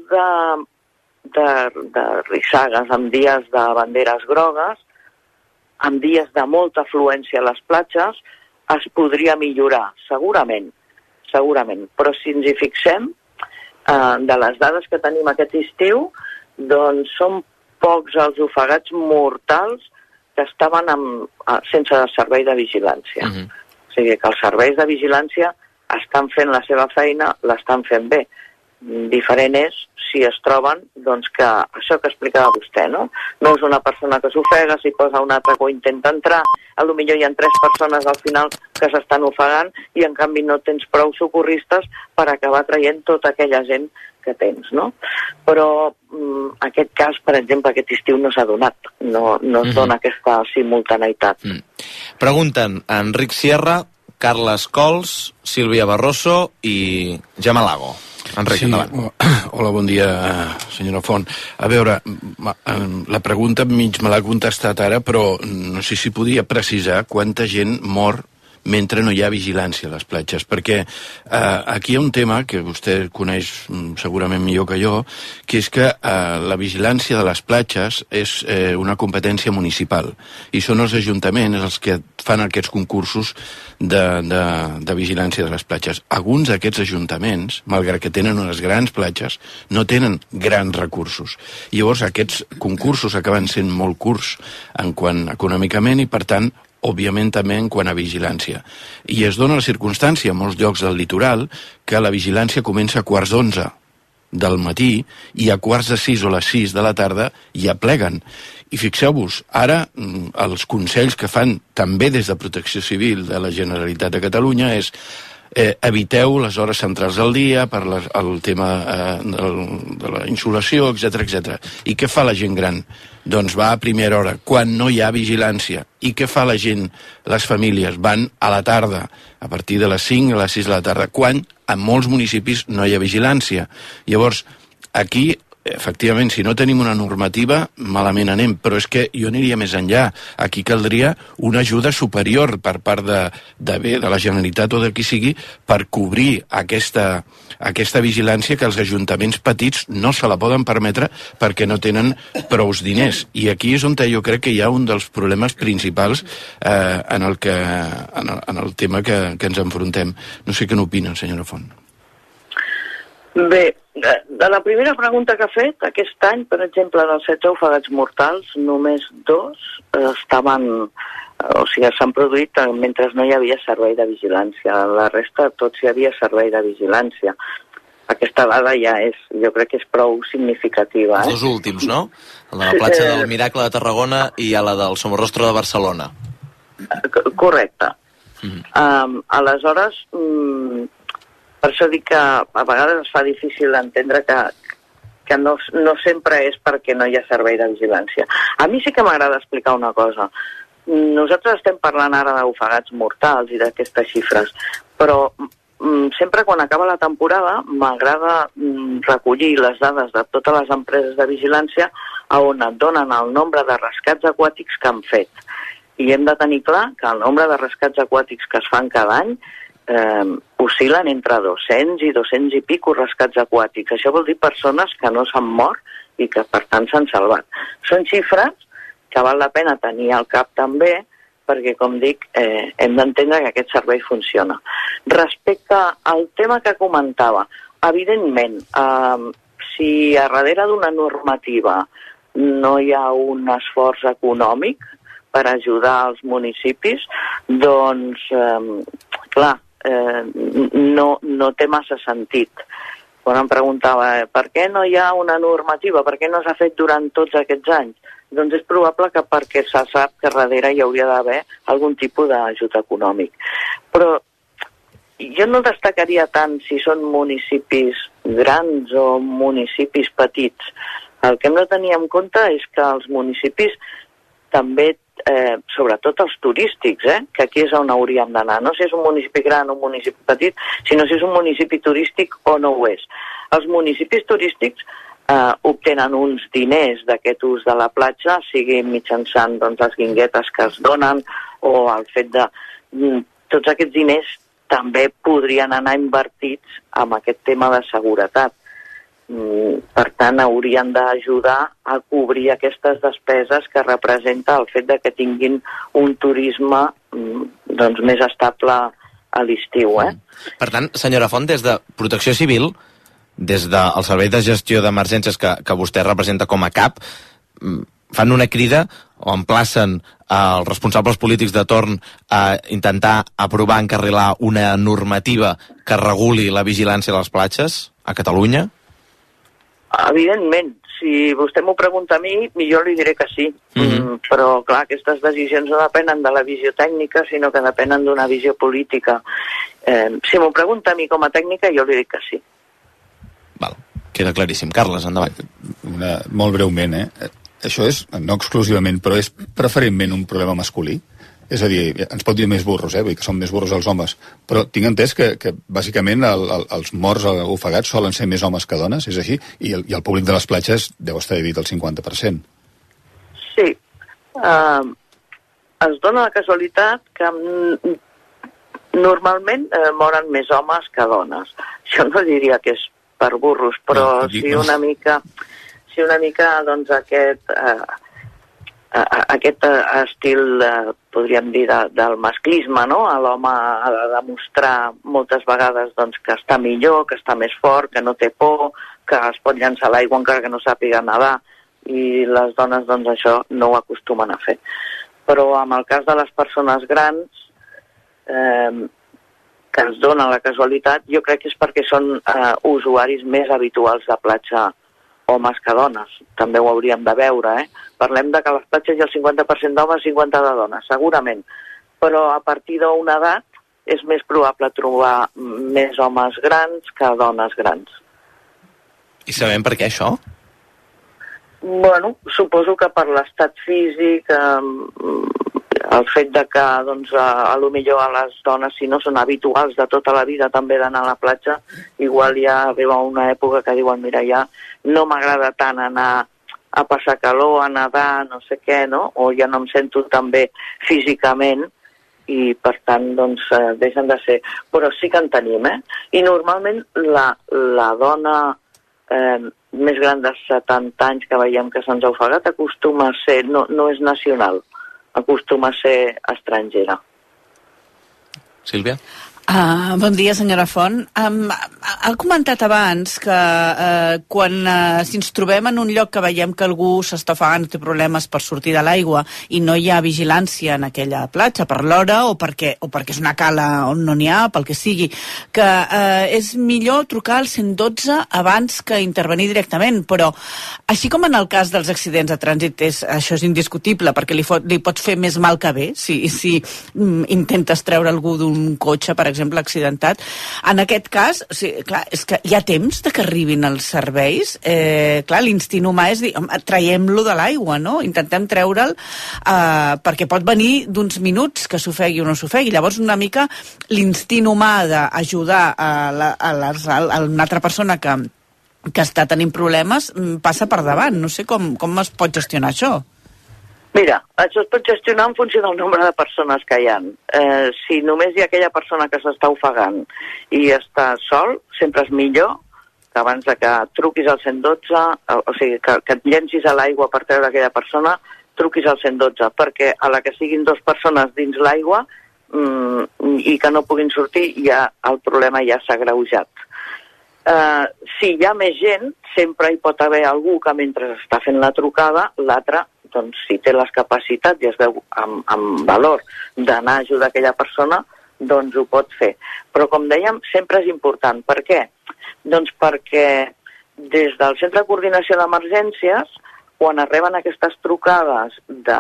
de rissagues, amb dies de banderes grogues, amb dies de molta afluència a les platges, es podria millorar, segurament. Però si ens hi fixem, de les dades que tenim aquest estiu, doncs són pocs els ofegats mortals que estaven sense servei de vigilància. O sigui que els serveis de vigilància estan fent la seva feina, l'estan fent bé. Diferent és si es troben, doncs, que això que explicava vostè, no? No és una persona que s'ofega, s'hi posa un altre que intenta entrar, potser hi ha 3 persones al final que s'estan ofegant i en canvi no tens prou socorristes per acabar traient tota aquella gent que tens, no? Però aquest cas, per exemple, aquest estiu no s'ha donat, no es dona aquesta simultaneïtat. Pregunten Enric Sierra, Carles Cols, Sílvia Barroso i Gemma Lago. Enric, hola, bon dia, senyora Font. A veure, la pregunta mig me l'ha contestat ara, però no sé si podia precisar quanta gent mor mentre no hi ha vigilància a les platges, perquè aquí hi ha un tema que vostè coneix segurament millor que jo, que és que la vigilància de les platges és una competència municipal, i són els ajuntaments els que fan aquests concursos de vigilància de les platges. Alguns d'aquests ajuntaments, malgrat que tenen unes grans platges, no tenen grans recursos. Llavors aquests concursos acaben sent molt curts en quant econòmicament i, per tant, òbviament també en quant a vigilància. I es dona la circumstància a molts llocs del litoral que la vigilància comença a 11:15 del matí i a 5:45 o les 6 de la tarda ja pleguen. I fixeu-vos, ara els consells que fan també des de Protecció Civil de la Generalitat de Catalunya és eviteu les hores centrals del dia per el tema de la insolació, etc. I què fa la gent gran? Doncs va a primera hora, quan no hi ha vigilància. I què fa la gent, les famílies? Van a la tarda, a partir de les 5 a les 6 de la tarda, quan en molts municipis no hi ha vigilància. Llavors, aquí, efectivament, si no tenim una normativa, malament anem, però és que jo aniria més enllà. Aquí caldria una ajuda superior per part de la Generalitat o de qui sigui per cobrir aquesta vigilància que els ajuntaments petits no se la poden permetre perquè no tenen prous diners. I aquí és on jo crec que hi ha un dels problemes principals en el tema que ens enfrontem. No sé què n'opinen, senyora Font. Bé, de la primera pregunta que ha fet, aquest any, per exemple, dels 16 ofegats mortals, només 2 s'han produït mentre no hi havia servei de vigilància. La resta, tots hi havia servei de vigilància. Aquesta dada ja jo crec que és prou significativa. Els 2 últims, no? El de la platja del Miracle de Tarragona i la del Somorrostro de Barcelona. Correcte. Aleshores, per això dic que a vegades es fa difícil entendre que no sempre és perquè no hi ha servei de vigilància. A mi sí que m'agrada explicar una cosa. Nosaltres estem parlant ara d'ofegats mortals i d'aquestes xifres, però sempre quan acaba la temporada m'agrada recollir les dades de totes les empreses de vigilància on et donen el nombre de rescats aquàtics que han fet. I hem de tenir clar que el nombre de rescats aquàtics que es fan cada any oscil·len entre 200 i 200 i pico rescats aquàtics. Això vol dir persones que no s'han mort i que per tant s'han salvat. Són xifres que val la pena tenir al cap també perquè, com dic, hem d'entendre que aquest servei funciona. Respecte al tema que comentava, evidentment, si a darrere d'una normativa no hi ha un esforç econòmic per ajudar els municipis, doncs, clar, no té massa sentit. Quan em preguntava per què no hi ha una normativa, per què no s'ha fet durant tots aquests anys, doncs és probable que perquè se sap que darrere hi hauria d'haver algun tipus d'ajut econòmic. Però jo no destacaria tant si són municipis grans o municipis petits. El que hem de tenir en compte és que els municipis també, sobretot els turístics, que aquí és on hauríem d'anar. No si és un municipi gran o un municipi petit, sinó si és un municipi turístic o no ho és. Els municipis turístics obtenen uns diners d'aquest ús de la platja, sigui mitjançant les guinguetes que es donen o el fet de... Tots aquests diners també podrien anar invertits en aquest tema de seguretat. Per tant, haurien d'ajudar a cobrir aquestes despeses que representa el fet de que tinguin un turisme més estable a l'estiu. Per tant, senyora Font, des de Protecció Civil, des del Servei de Gestió d'Emergències que vostè representa com a cap, fan una crida o emplacen els responsables polítics de torn a intentar aprovar, encarrilar una normativa que reguli la vigilància a les platges a Catalunya? Evidentment, si vostè m'ho pregunta a mi, jo li diré que sí. Però, clar, aquestes decisions no depenen de la visió tècnica, sinó que depenen d'una visió política. Si m'ho pregunta a mi com a tècnica, jo li dic que sí. Val, queda claríssim. Carles, endavant. Molt breument, això és, no exclusivament, però és preferentment un problema masculí. És a dir, ens pot dir més burros, vull dir que són més burros els homes, però tinc entès que bàsicament els morts ofegats solen ser més homes que dones, és així? I el públic de les platges deu estar dividit al 50%. Sí. Es dona la casualitat que normalment moren més homes que dones. Jo no diria que és per burros, però sí una mica doncs aquest estil, podríem dir, del masclisme, no? L'home ha de demostrar moltes vegades que està millor, que està més fort, que no té por, que es pot llançar a l'aigua encara que no sàpiga nedar, i les dones això no ho acostumen a fer. Però en el cas de les persones grans, que ens dona la casualitat, jo crec que és perquè són usuaris més habituals de platja homes que dones. També ho hauríem de veure, Parlem de que a les platges hi ha el 50% d'homes i 50% de dones, segurament. Però a partir d'una edat és més probable trobar més homes grans que dones grans. I sabem per què això? Bueno, suposo que per l'estat físic, el fet de que, a lo millor a les dones, si no són habituals de tota la vida també d'anar a la platja, igual ja arriba una època que diuen, mira, ja no m'agrada tant anar a passar calor, a nedar, no sé què, no? O ja no em sento tan bé físicament i, per tant, deixen de ser. Però sí que en tenim, I normalment la dona més gran de 70 anys que veiem que se'ns ha ofegat acostuma a ser, no és nacional, acostuma a ser estrangera. Sílvia? Bon dia, senyora Font. Ha comentat abans que quan si ens trobem en un lloc que veiem que algú s'està ofegant, té problemes per sortir de l'aigua i no hi ha vigilància en aquella platja per l'hora o perquè és una cala on no n'hi ha, pel que sigui, que és millor trucar al 112 abans que intervenir directament, però així com en el cas dels accidents de trànsit això és indiscutible perquè li pot fer més mal que bé si intentes treure algú d'un cotxe, per exemple, accidentat. En aquest cas, clar, és que hi ha temps de que arribin els serveis. Clar, l'instint humà és dir, traiem-lo de l'aigua, no? Intentem treure'l perquè pot venir d'uns minuts que s'ofegui o no s'ofegui. Llavors, una mica, l'instint humà d'ajudar a una altra persona que està tenint problemes passa per davant. No sé com es pot gestionar això. Mira, això es pot gestionar en funció del nombre de persones que hi ha. Si només hi ha aquella persona que s'està ofegant i està sol, sempre és millor que abans de que truquis al 112, o sigui, que et llencis a l'aigua per treure aquella persona, truquis al 112, perquè a la que siguin dues persones dins l'aigua i que no puguin sortir, ja el problema ja s'ha agreujat. Si hi ha més gent, sempre hi pot haver algú que mentre està fent la trucada, l'altre, doncs, si té les capacitats i es veu amb valor d'anar a ajudar aquella persona, doncs ho pot fer. Però, com dèiem, sempre és important. Per què? Doncs perquè des del Centre de Coordinació d'Emergències, quan arriben aquestes trucades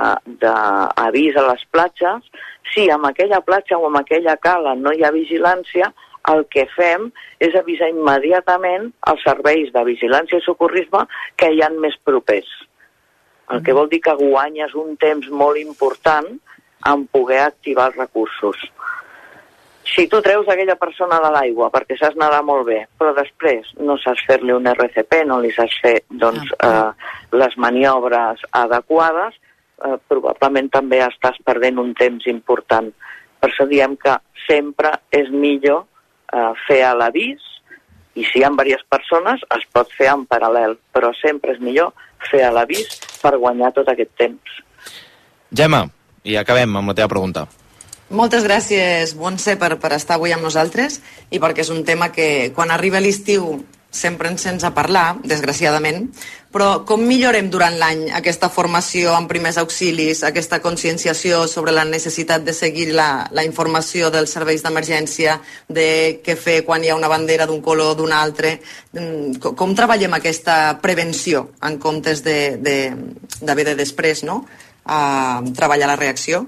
d'avís a les platges, si en aquella platja o en aquella cala no hi ha vigilància, el que fem és avisar immediatament als serveis de vigilància i socorrisme que hi ha més propers. El que vol dir que guanyes un temps molt important en poder activar els recursos. Si tu treus aquella persona de l'aigua perquè saps nedar molt bé, però després no saps fer-li un RCP, no li saps fer les maniobres adequades, probablement també estàs perdent un temps important. Per això diem que sempre és millor fer a l'avís, i si hi ha diverses persones es pot fer en paral·lel, però sempre és millor fer a l'avís per guanyar tot aquest temps. Gemma, i acabem amb la teva pregunta. Moltes gràcies, Montse, per estar avui amb nosaltres i perquè és un tema que quan arriba l'estiu sempre ens sents a parlar, desgraciadament, però com millorem durant l'any aquesta formació en primers auxilis, aquesta conscienciació sobre la necessitat de seguir la informació dels serveis d'emergència, de què fer quan hi ha una bandera d'un color o d'un altre? Com treballem aquesta prevenció en comptes d'haver de després, no?, treballar la reacció?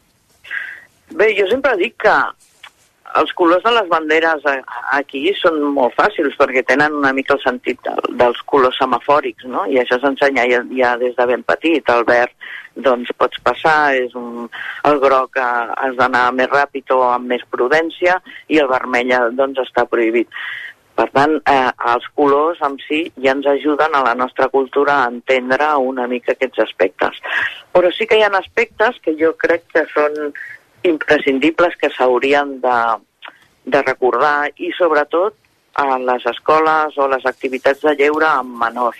Bé, jo sempre dic que els colors de les banderes aquí són molt fàcils perquè tenen una mica el sentit dels colors semafòrics, no? I això s'ensenya ja des de ben petit. El verd, doncs, pots passar, el groc has d'anar més ràpid o amb més prudència, i el vermell, doncs, està prohibit. Per tant, els colors en si ja ens ajuden a la nostra cultura a entendre una mica aquests aspectes. Però sí que hi ha aspectes que jo crec que són imprescindibles, que s'haurien de recordar, i sobretot a les escoles o les activitats de lleure amb menors.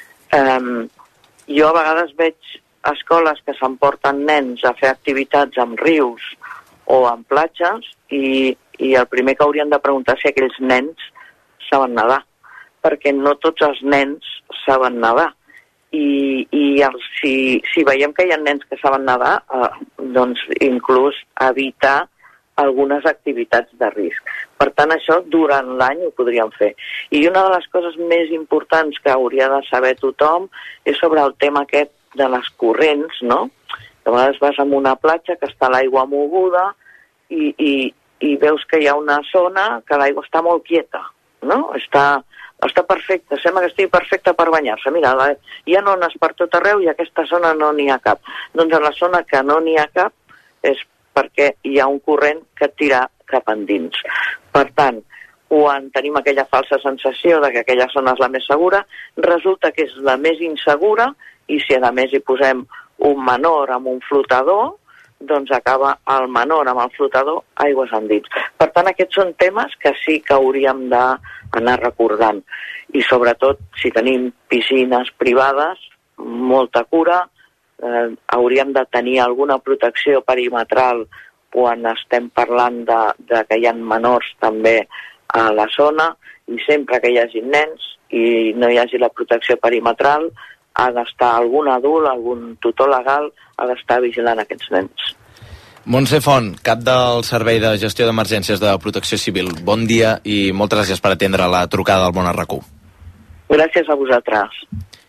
Jo a vegades veig escoles que s'emporten nens a fer activitats amb rius o amb platges i el primer que haurien de preguntar si aquells nens saben nedar, perquè no tots els nens saben nedar. I si veiem que hi ha nens que saben nedar, doncs inclús evitar algunes activitats de risc. Per tant, això durant l'any ho podríem fer. I una de les coses més importants que hauria de saber tothom és sobre el tema aquest de les corrents, no? A vegades vas a una platja que està l'aigua moguda i veus que hi ha una zona que l'aigua està molt quieta, no? Està perfecta, sembla que estigui perfecta per banyar-se. Mira, hi ha ones per tot arreu i a aquesta zona no n'hi ha cap. Doncs a la zona que no n'hi ha cap és perquè hi ha un corrent que et tira cap endins. Per tant, quan tenim aquella falsa sensació de que aquella zona és la més segura, resulta que és la més insegura, i si a més hi posem un menor amb un flotador, doncs acaba el menor amb el flotador aigües endins. Per tant, aquests són temes que sí que hauríem d'anar recordant. I sobretot, si tenim piscines privades, molta cura, hauríem de tenir alguna protecció perimetral quan estem parlant de que hi ha menors també a la zona, i sempre que hi hagi nens i no hi hagi la protecció perimetral, ha d'estar algun adult, algun tutor legal, ha d'estar vigilant aquests nens. Montse Font, cap del Servei de Gestió d'Emergències de Protecció Civil. Bon dia i moltes gràcies per atendre la trucada del Món a RAC1. Gràcies a vosaltres.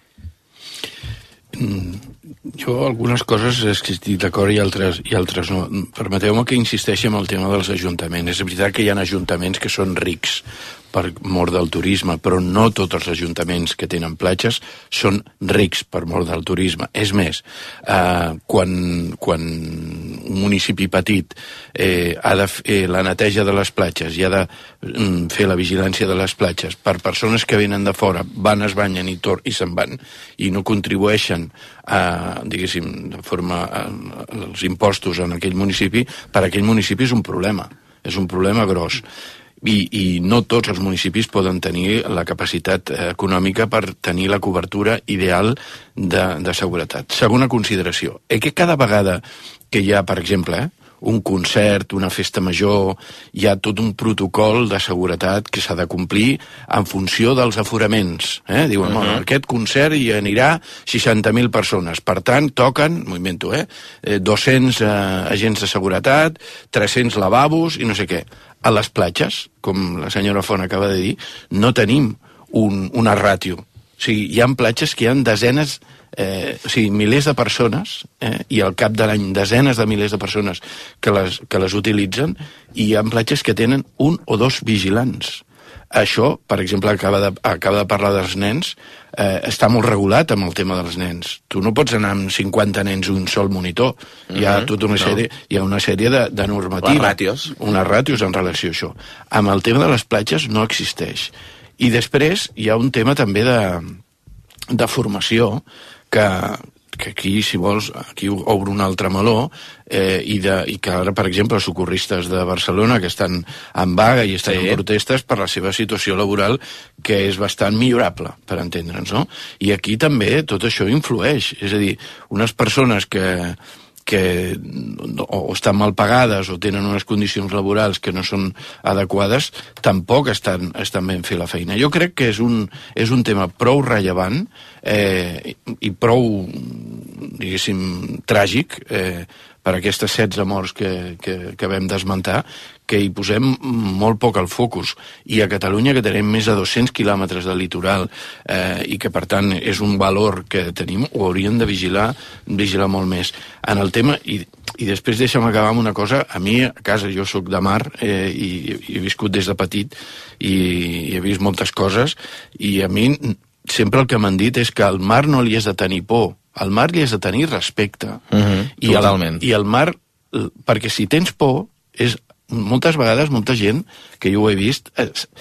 Jo algunes coses estic d'acord i altres no. Permeteu-me que insisteixi en el tema dels ajuntaments. És veritat que hi ha ajuntaments que són rics per mort del turisme, però no tots els ajuntaments que tenen platges són rics per mort del turisme. És més, quan un municipi petit ha de fer la neteja de les platges i ha de fer la vigilància de les platges per persones que venen de fora, van, es banyen i se'n van, i no contribueixen diguéssim, de forma els impostos en aquell municipi, per aquell municipi és un problema gros. I no tots els municipis poden tenir la capacitat econòmica per tenir la cobertura ideal de seguretat. Segona consideració, que cada vegada que hi ha, per exemple, un concert, una festa major, hi ha tot un protocol de seguretat que s'ha de complir en funció dels aforaments. Diuen, aquest concert hi anirà 60.000 persones, per tant, toquen, m'ho invento, 200 agents de seguretat, 300 lavabos i no sé què. A les platges, com la senyora Font acaba de dir, no tenim una ràtio. O sigui, hi ha platges que hi ha desenes, milers de persones, i al cap de l'any desenes de milers de persones que les utilitzen, i hi ha platges que tenen un o dos vigilants. Això, per exemple, acaba de parlar dels nens, està molt regulat amb el tema dels nens. Tu no pots anar amb 50 nens un sol monitor. Hi ha tota una sèrie, hi ha una sèrie de normatives. Les ràtios. Unes ràtios en relació a això. Amb el tema de les platges no existeix. I després hi ha un tema també de formació que aquí, si vols, aquí obre un altre meló, i que ara, per exemple, els socorristes de Barcelona, que estan en vaga i estan en protestes per la seva situació laboral, que és bastant millorable, per entendre'ns, no? I aquí també tot això influeix. És a dir, unes persones que o estan mal pagades o tenen unes condicions laborals que no són adequades, tampoc estan ben fer la feina. Jo crec que és un tema prou rellevant i prou, diguéssim, tràgic per aquestes 16 morts que vam desmentar, que hi posem molt poc al focus. I a Catalunya, que tenim més de 200 quilòmetres de litoral i que, per tant, és un valor que tenim, ho hauríem de vigilar molt més. En el tema, i després deixa'm acabar amb una cosa, a mi, a casa, jo sóc de mar i he viscut des de petit i he vist moltes coses, i a mi sempre el que m'han dit és que al mar no li has de tenir por, al mar li has de tenir respecte. Totalment. I al mar, perquè si tens por, moltes vegades molta gent, que jo ho he vist,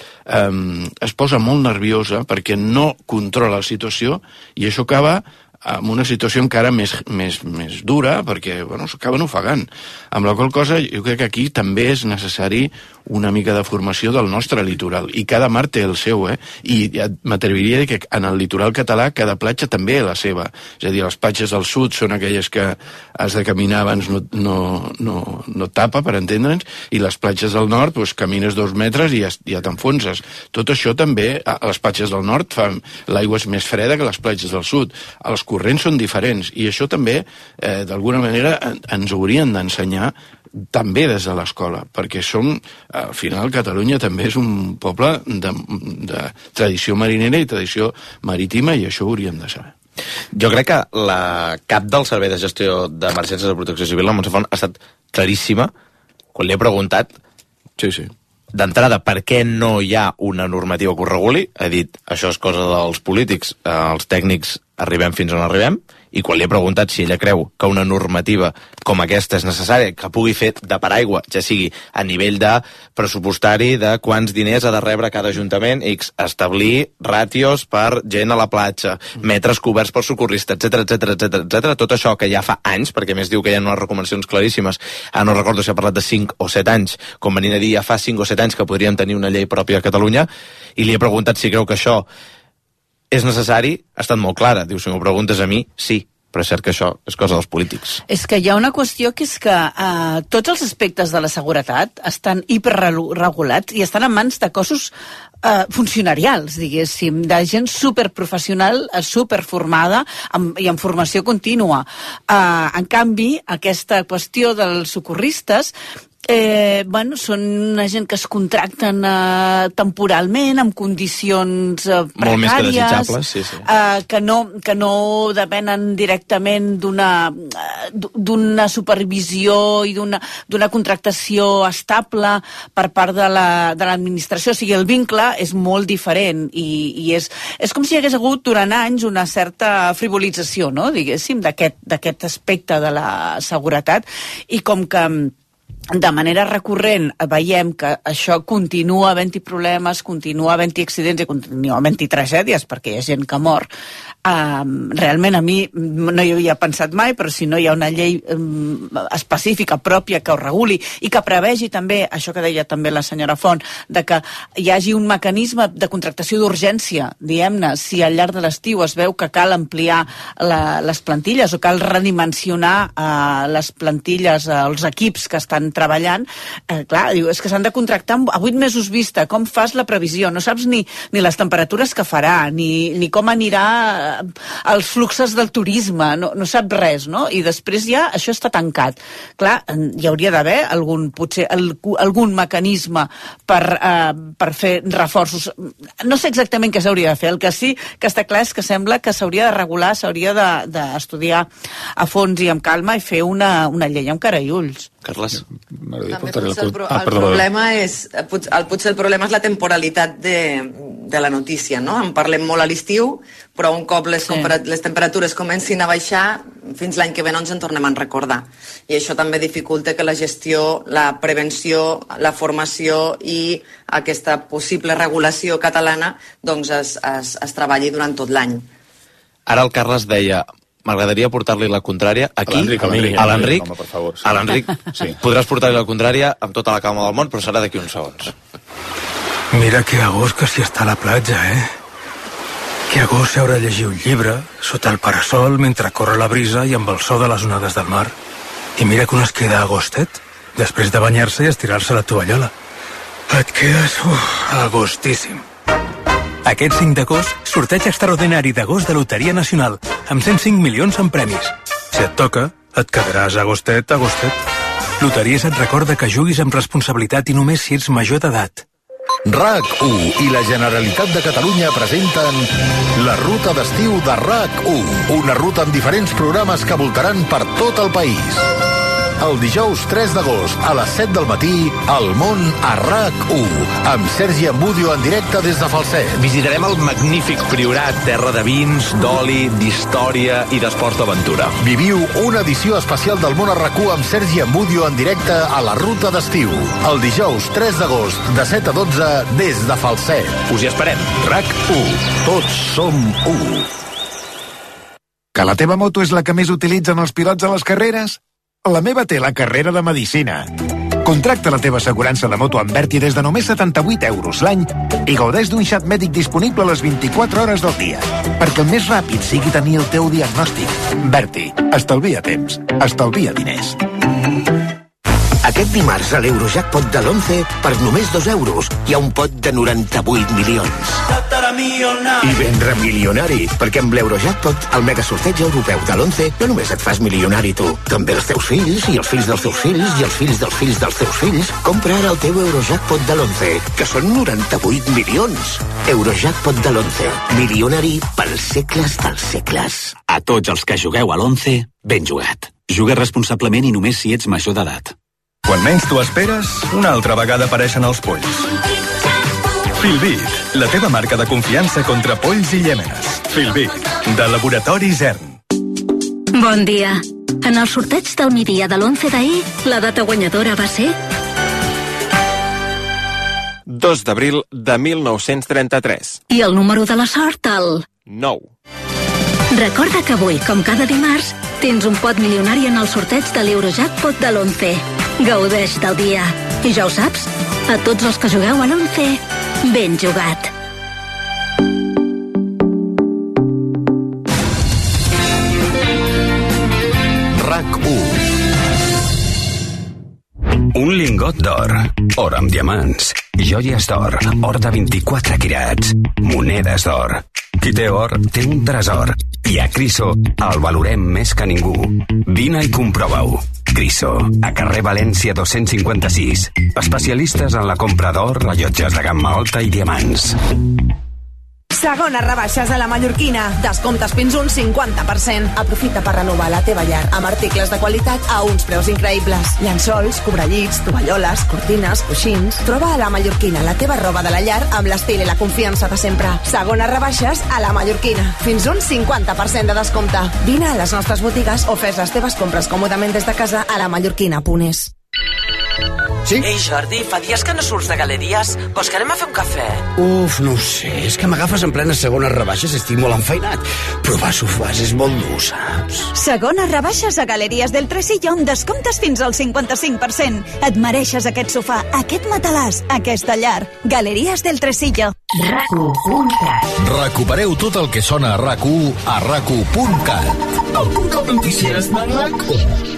es posa molt nerviosa perquè no controla la situació i això acaba amb una situació encara més dura, perquè s'acaben ofegant. Amb la qual cosa, jo crec que aquí també és necessari una mica de formació del nostre litoral, i cada mar té el seu, i m'atreviria a dir que en el litoral català cada platja també té la seva. És a dir, les platges del sud són aquelles que has de caminar abans no tapa, per entendre'ns, i les platges del nord, camines 2 metres i ja t'enfonses. Tot això també, a les platges del nord l'aigua és més freda que les platges del sud. Els corrents són diferents, i això també, d'alguna manera, ens haurien d'ensenyar també des de l'escola, perquè al final, Catalunya també és un poble de tradició marinera i tradició marítima, i això ho hauríem de saber. Jo crec que la cap del Servei de Gestió d'Emergències de Protecció Civil, la Montse Font, ha estat claríssima quan li he preguntat d'entrada per què no hi ha una normativa que ho reguli. Ha dit, això és cosa dels polítics, els tècnics arribem fins on arribem, i quan li he preguntat si ella creu que una normativa com aquesta és necessària, que pugui fer de paraigua, ja sigui a nivell de pressupostari, de quants diners ha de rebre cada ajuntament, establir ràtios per gent a la platja, metres coberts per socorrista, etc. Tot això que ja fa anys, perquè a més diu que hi ha unes recomanacions claríssimes, no recordo si ha parlat de 5 o 7 anys, com venint a dir ja fa 5 o 7 anys que podríem tenir una llei pròpia a Catalunya, i li he preguntat si creu que això és necessari. Ha estat molt clara. Diu, si m'ho preguntes a mi, sí, però és cert que això és cosa dels polítics. És que hi ha una qüestió que és que tots els aspectes de la seguretat estan hiperregulats i estan en mans de cossos funcionarials, diguéssim, de gent superprofessional, superformada i amb formació contínua. En canvi, aquesta qüestió dels socorristes són una gent que es contracten temporalment, amb condicions precàries, molt més que desitjables, sí. Que no depenen directament d'una supervisió i d'una contractació estable per part de l'administració. O sigui, el vincle és molt diferent i és com si hi hagués hagut durant anys una certa frivolització, no?, diguéssim, d'aquest aspecte de la seguretat, i com que de manera recurrent veiem que això continua havent-hi problemes, continua havent-hi accidents i continua havent-hi tragèdies, perquè hi ha gent que mor. Realment a mi no hi havia pensat mai, però si no hi ha una llei específica pròpia que ho reguli i que prevegi també, això que deia també la senyora Font, de que hi hagi un mecanisme de contractació d'urgència, diguem-ne, si al llarg de l'estiu es veu que cal ampliar les plantilles o cal redimensionar les plantilles, els equips que estan treballant, clar, diu, és que s'han de contractar a 8 mesos vista. Com fas la previsió? No saps ni les temperatures que farà, ni com anirà els fluxos del turisme, no sap res, no? I després ja això està tancat. Clar, hi hauria d'haver algun mecanisme per fer reforços. No sé exactament què s'hauria de fer. El que sí que està clar és que sembla que s'hauria de regular, s'hauria d'estudiar a fons i amb calma i fer una llei amb cara i ulls. Carles? També el problema és potser el problema és la temporalitat de la notícia, no? En parlem molt a l'estiu, però un cop les temperatures comencin a baixar, fins l'any que ve no ens en tornem a recordar. I això també dificulta que la gestió, la prevenció, la formació i aquesta possible regulació catalana doncs es treballi durant tot l'any. Ara el Carles deia, m'agradaria portar-li la contrària aquí, a l'Enric. A l'Enric, podràs portar-li la contrària amb tota la calma del món, però serà d'aquí uns segons. Mira que a gust que s'hi està a la platja, Que a gust seure a llegir un llibre sota el parasol mentre corre la brisa i amb el so de les onades del mar. I mira que un es queda a gustet després de banyar-se i estirar-se la tovallola. Et quedes a gustíssim. Aquest 5 d'agost, sorteig extraordinari d'agost de Loteria Nacional, amb 105 milions en premis. Si et toca, et quedaràs a gustet. Loteries et recorda que juguis amb responsabilitat i només si ets major d'edat. RAC1 i la Generalitat de Catalunya presenten la ruta d'estiu de RAC1, una ruta amb diferents programes que voltaran per tot el país. El dijous 3 d'agost, a les 7 del matí, El món a RAC1, amb Sergi Ambudio en directe des de Falset. Visitarem el magnífic Priorat, terra de vins, d'oli, d'història i d'esports d'aventura. Viviu una edició especial del món a RAC1 amb Sergi Ambudio en directe a la ruta d'estiu. El dijous 3 d'agost, de 7 a 12, des de Falset. Us hi esperem. RAC1. Tots som 1. Que la teva moto és la que més utilitzen els pilots a les carreres? La meva té la carrera de medicina. Contracta la teva assegurança de moto amb Berti des de només 78 € l'any i gaudeix d'un xat mèdic disponible a les 24 hores del dia. Perquè el més ràpid sigui tenir el teu diagnòstic. Berti, estalvia temps, estalvia diners. Aquest dimarts a l'Eurojackpot de l'11 per només 2 € hi ha un pot de 98 milions. I vendre milionari, perquè amb l'Eurojackpot, el megasorteig europeu de l'11, no només et fas milionari tu, també els teus fills, i els fills dels teus fills, i els fills dels fills dels teus fills. Compra ara el teu Eurojackpot de l'11, que són 98 milions. Eurojackpot de l'11, milionari pels segles dels segles. A tots els que jugueu a l'11, ben jugat. Juga responsablement i només si ets major d'edat. Quan menys t'ho esperes, una altra vegada apareixen els polls. Filbit, la teva marca de confiança contra polls i llèmenes. Filbit, de Laboratori Zern. Bon dia. En el sorteig del migdia de l'11 d'ahir, la data guanyadora va ser... 2 d'abril de 1933. I el número de la sort, el... 9. Recorda que avui, com cada dimarts, tens un pot milionari en el sorteig de l'Eurojackpot de l'11. Gaudeix del dia. I ja ho saps, a tots els que jugueu a l'11, ben jugat. RAC1. Un lingot d'or, or amb diamants, joies d'or, or de 24 quirats, monedes d'or. Qui té or, té un tresor. I a Criso el valorem més que ningú. Vine i comprova-ho. Criso, a carrer València 256. Especialistes en la compra d'or, rellotges de gamma alta i diamants. Segones rebaixes a la Mallorquina. Descomptes fins un 50%. Aprofita per renovar la teva llar amb articles de qualitat a uns preus increïbles. Llençols, cobrellits, tovalloles, cortines, coixins. Troba a la Mallorquina la teva roba de la llar amb l'estil i la confiança de sempre. Segones rebaixes a la Mallorquina. Fins un 50% de descompte. Vine a les nostres botigues o fes les teves compres còmodament des de casa a lamallorquina.es. Sí? Ei, Jordi, fa dies que no surts de galeries. Vols que anem a fer un cafè? Uf, no ho sé, és que m'agafes en plenes segones rebaixes i estic molt enfeinat. Provar sofàs és molt dur, saps? Segones rebaixes a Galeries del Tresillo amb descomptes fins al 55%. Et mereixes aquest sofà, aquest matalàs, aquesta llar. Galeries del Tresillo. RAC1.cat. Recupereu tot el que sona a RAC1 a RAC1.cat. El punt de notícies de RAC1.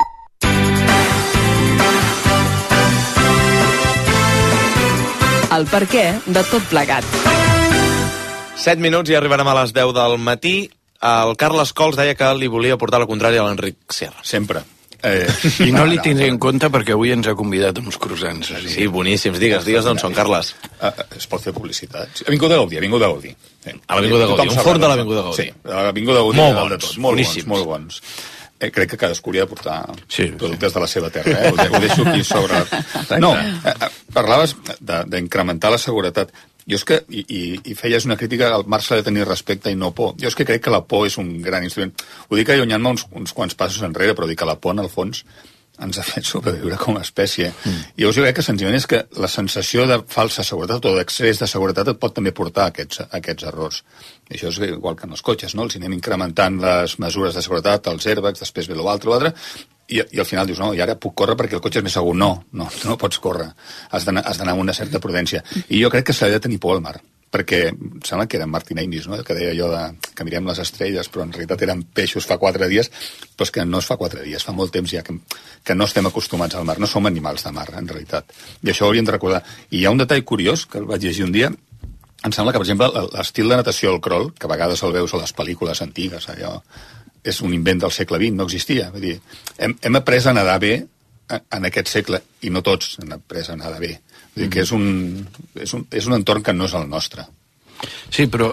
El per què de tot plegat. 7 minuts i arribarem a les 10 del matí. El Carles Cols deia que li volia portar la contrària a l'Enric Sierra. Sempre. I no li tindré en compte perquè avui ens ha convidat uns croissants. Sí, boníssims. Digues d'on són, Carles. Es pot fer publicitat. Avinguda Gaudí, Avinguda Gaudí. A l'Avinguda Gaudí, un forn de l'Avinguda Gaudí. Sí, l'Avinguda Gaudí. Molt bons, boníssims. Molt bons. crec que cadascú hauria de portar productes de la seva terra, ho deixo aquí sobre... No, parlaves d'incrementar la seguretat. Jo és que, i feies una crítica al mar s'ha de tenir respecte i no por. Jo és que crec que la por és un gran instrument. Ho dic allunyant-me uns quants passos enrere, però dic que la por, en el fons, ens ha fet sobreviure com a espècie. I llavors jo crec que senzillament és que la sensació de falsa seguretat o d'excés de seguretat et pot també portar a aquests errors. I això és igual que en els cotxes, no? Els anem incrementant les mesures de seguretat, els airbags, després ve l'altre, i al final dius, no, i ara puc córrer perquè el cotxe és més segur. No pots córrer. Has d'anar amb una certa prudència. I jo crec que s'ha de tenir por al mar, perquè em sembla que eren martinainis, no?, que deia allò que mirem les estrelles, però en realitat eren peixos fa 4 dies, però és que no es fa 4 dies, fa molt temps ja que no estem acostumats al mar, no som animals de mar, en realitat. I això ho hauríem de recordar. I hi ha un detall curiós, que el vaig llegir un dia, em sembla que, per exemple, l'estil de natació al crawl, que a vegades el veus a les pel·lícules antigues, allò, és un invent del segle XX, no existia. Vull dir, hem après a nedar bé en aquest segle, i no tots han après a nedar bé. Vull dir que és un entorn que no és el nostre. Sí, però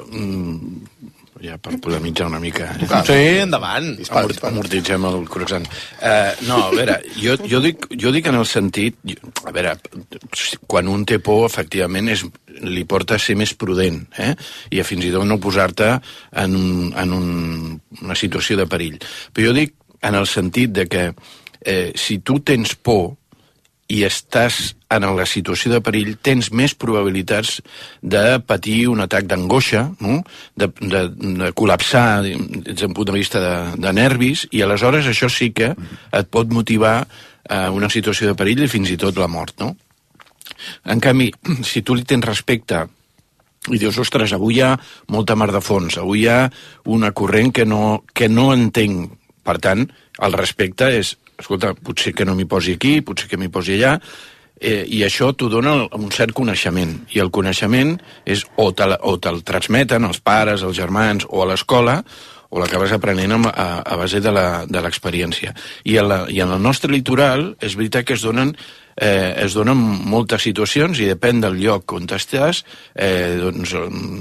ja per polemitzar una mica... Sí, endavant. Amortitzem el croissant. No, a veure, jo dic en el sentit... A veure, quan un té por, efectivament, li porta a ser més prudent, i a fins i tot no posar-te en una situació de perill. Però jo dic en el sentit de que si tu tens por i estàs en la situació de perill, tens més probabilitats de patir un atac d'angoixa, no?, de col·lapsar des d'un punt de vista de nervis, i aleshores això sí que et pot motivar a una situació de perill i fins i tot la mort, no? En canvi, si tu li tens respecte i dius, ostres, avui hi ha molta mar de fons, avui hi ha una corrent que no entenc, per tant, el respecte és, escolta, potser que no m'hi posi aquí, potser que m'hi posi allà, i això t'ho dona un cert coneixement, i el coneixement és o te'l transmeten els pares, els germans o a l'escola, o l'acabes aprenent a base de l'experiència. I en el nostre litoral és veritat que es donen moltes situacions, i depèn del lloc on estàs, doncs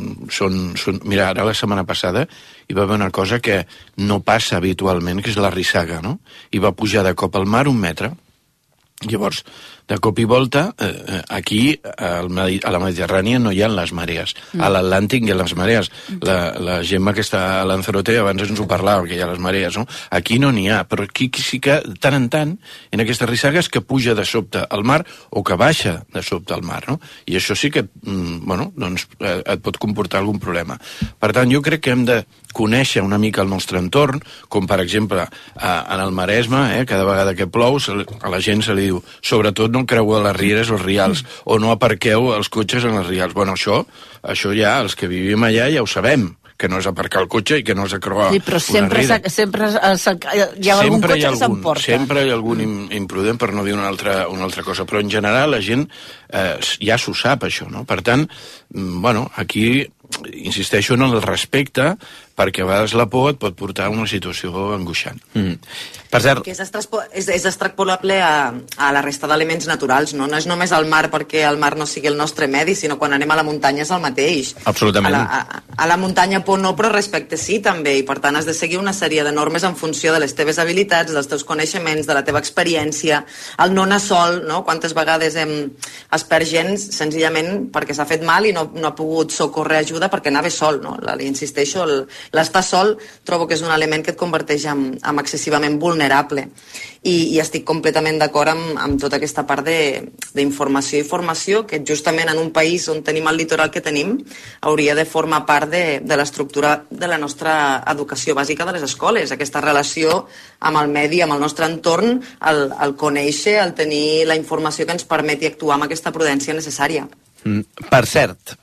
mira, ara la setmana passada hi va haver una cosa que no passa habitualment, que és la rissaga, no? I va pujar de cop al mar 1 metre. Llavors, de cop i volta, aquí a la Mediterrània no hi ha les marees. A l'Atlàntic hi ha les marees. La Gemma que està a Lanzarote abans ens ho parlava, que hi ha les marees, no? Aquí no n'hi ha, però aquí sí que de tant en tant, en aquestes rissagues, que puja de sobte al mar o que baixa de sobte al mar, no? I això sí que, doncs, et pot comportar algun problema. Per tant, jo crec que hem de conèixer una mica el nostre entorn, com per exemple en el Maresme, cada vegada que plou a la gent se li diu, sobretot no creueu les rieres o els rials, o no aparqueu els cotxes en els rials. Bueno, això ja, els que vivim allà ja ho sabem, que no és aparcar el cotxe i que no és a creuar una riera. Sempre hi ha algun cotxe que s'emporta. Sempre hi ha algun imprudent, per no dir una altra cosa, però en general la gent ja s'ho sap, això, no? Per tant, aquí insisteixo en el respecte, perquè a vegades la por et pot portar a una situació angoixant. Per cert... Que és extrapolable a la resta d'elements naturals, no? No és només el mar perquè el mar no sigui el nostre medi, sinó quan anem a la muntanya és el mateix. Absolutament. A la muntanya por no, però respecte sí, també, i per tant has de seguir una sèrie de normes en funció de les teves habilitats, dels teus coneixements, de la teva experiència, el no anar sol, no? Quantes vegades es perd gent senzillament perquè s'ha fet mal i no ha pogut socórrer ajuda perquè anava sol, no? Insisteixo, l'estar sol trobo que és un element que et converteix en excessivament vulnerable, i estic completament d'acord amb tota aquesta part d'informació i formació que justament en un país on tenim el litoral que tenim hauria de formar part de l'estructura de la nostra educació bàsica de les escoles, aquesta relació amb el medi, amb el nostre entorn, el conèixer, el tenir la informació que ens permeti actuar amb aquesta prudència necessària. Per cert,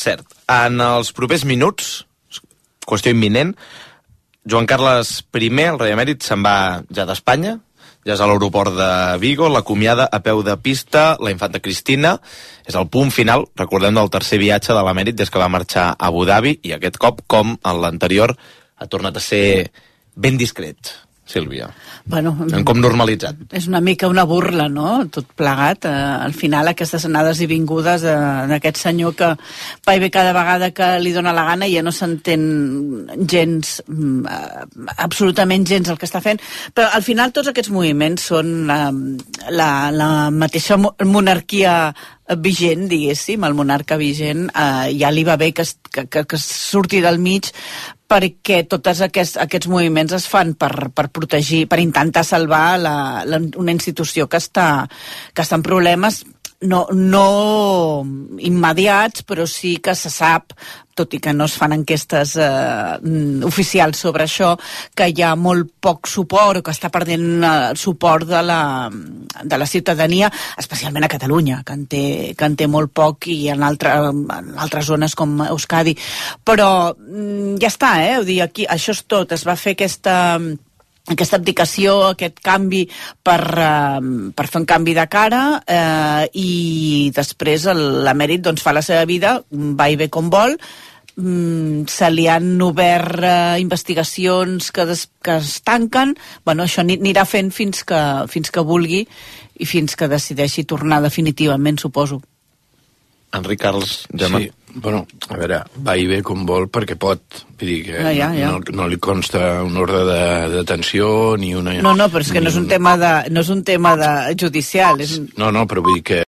en els propers minuts, qüestió imminent, Joan Carles I, el rei emèrit, se'n va ja d'Espanya, ja és a l'aeroport de Vigo, l'acomiada a peu de pista, la infanta Cristina, és el punt final, recordem, del tercer viatge de l'emèrit des que va marxar a Abu Dhabi, i aquest cop, com en l'anterior, ha tornat a ser ben discret. Sílvia? Bueno, com normalitzat. És una mica una burla, no?, tot plegat. Al final, aquestes anades i vingudes d'aquest senyor que va i ve cada vegada que li dóna la gana i ja no s'entén gens, absolutament gens el que està fent. Però al final tots aquests moviments són la mateixa monarquia vigent, diguéssim, el monarca vigent, ja li va bé que surti del mig, perquè tots aquests moviments es fan per protegir, per intentar salvar una institució que està en problemes, no immediats, però sí que se sap, tot i que no es fan enquestes oficials sobre això, que hi ha molt poc suport, o que està perdent el suport de la ciutadania, especialment a Catalunya, que en té molt poc, i en altres zones com Euskadi. Però ja està, vull dir, aquí això és tot. Es va fer aquesta abdicació, aquest canvi per fer un canvi de cara, i després l'emèrit doncs fa la seva vida, va i ve com vol. Se li han obert investigacions que es tanquen. Bueno, això anirà fent fins que vulgui i fins que decideixi tornar definitivament, suposo. Enric Carles, Gemma. Sí, bueno, a veure, va i ve com vol perquè pot. Vull dir que no li consta un ordre de detenció ni una... No, però és que no és un tema judicial. No, però vull dir que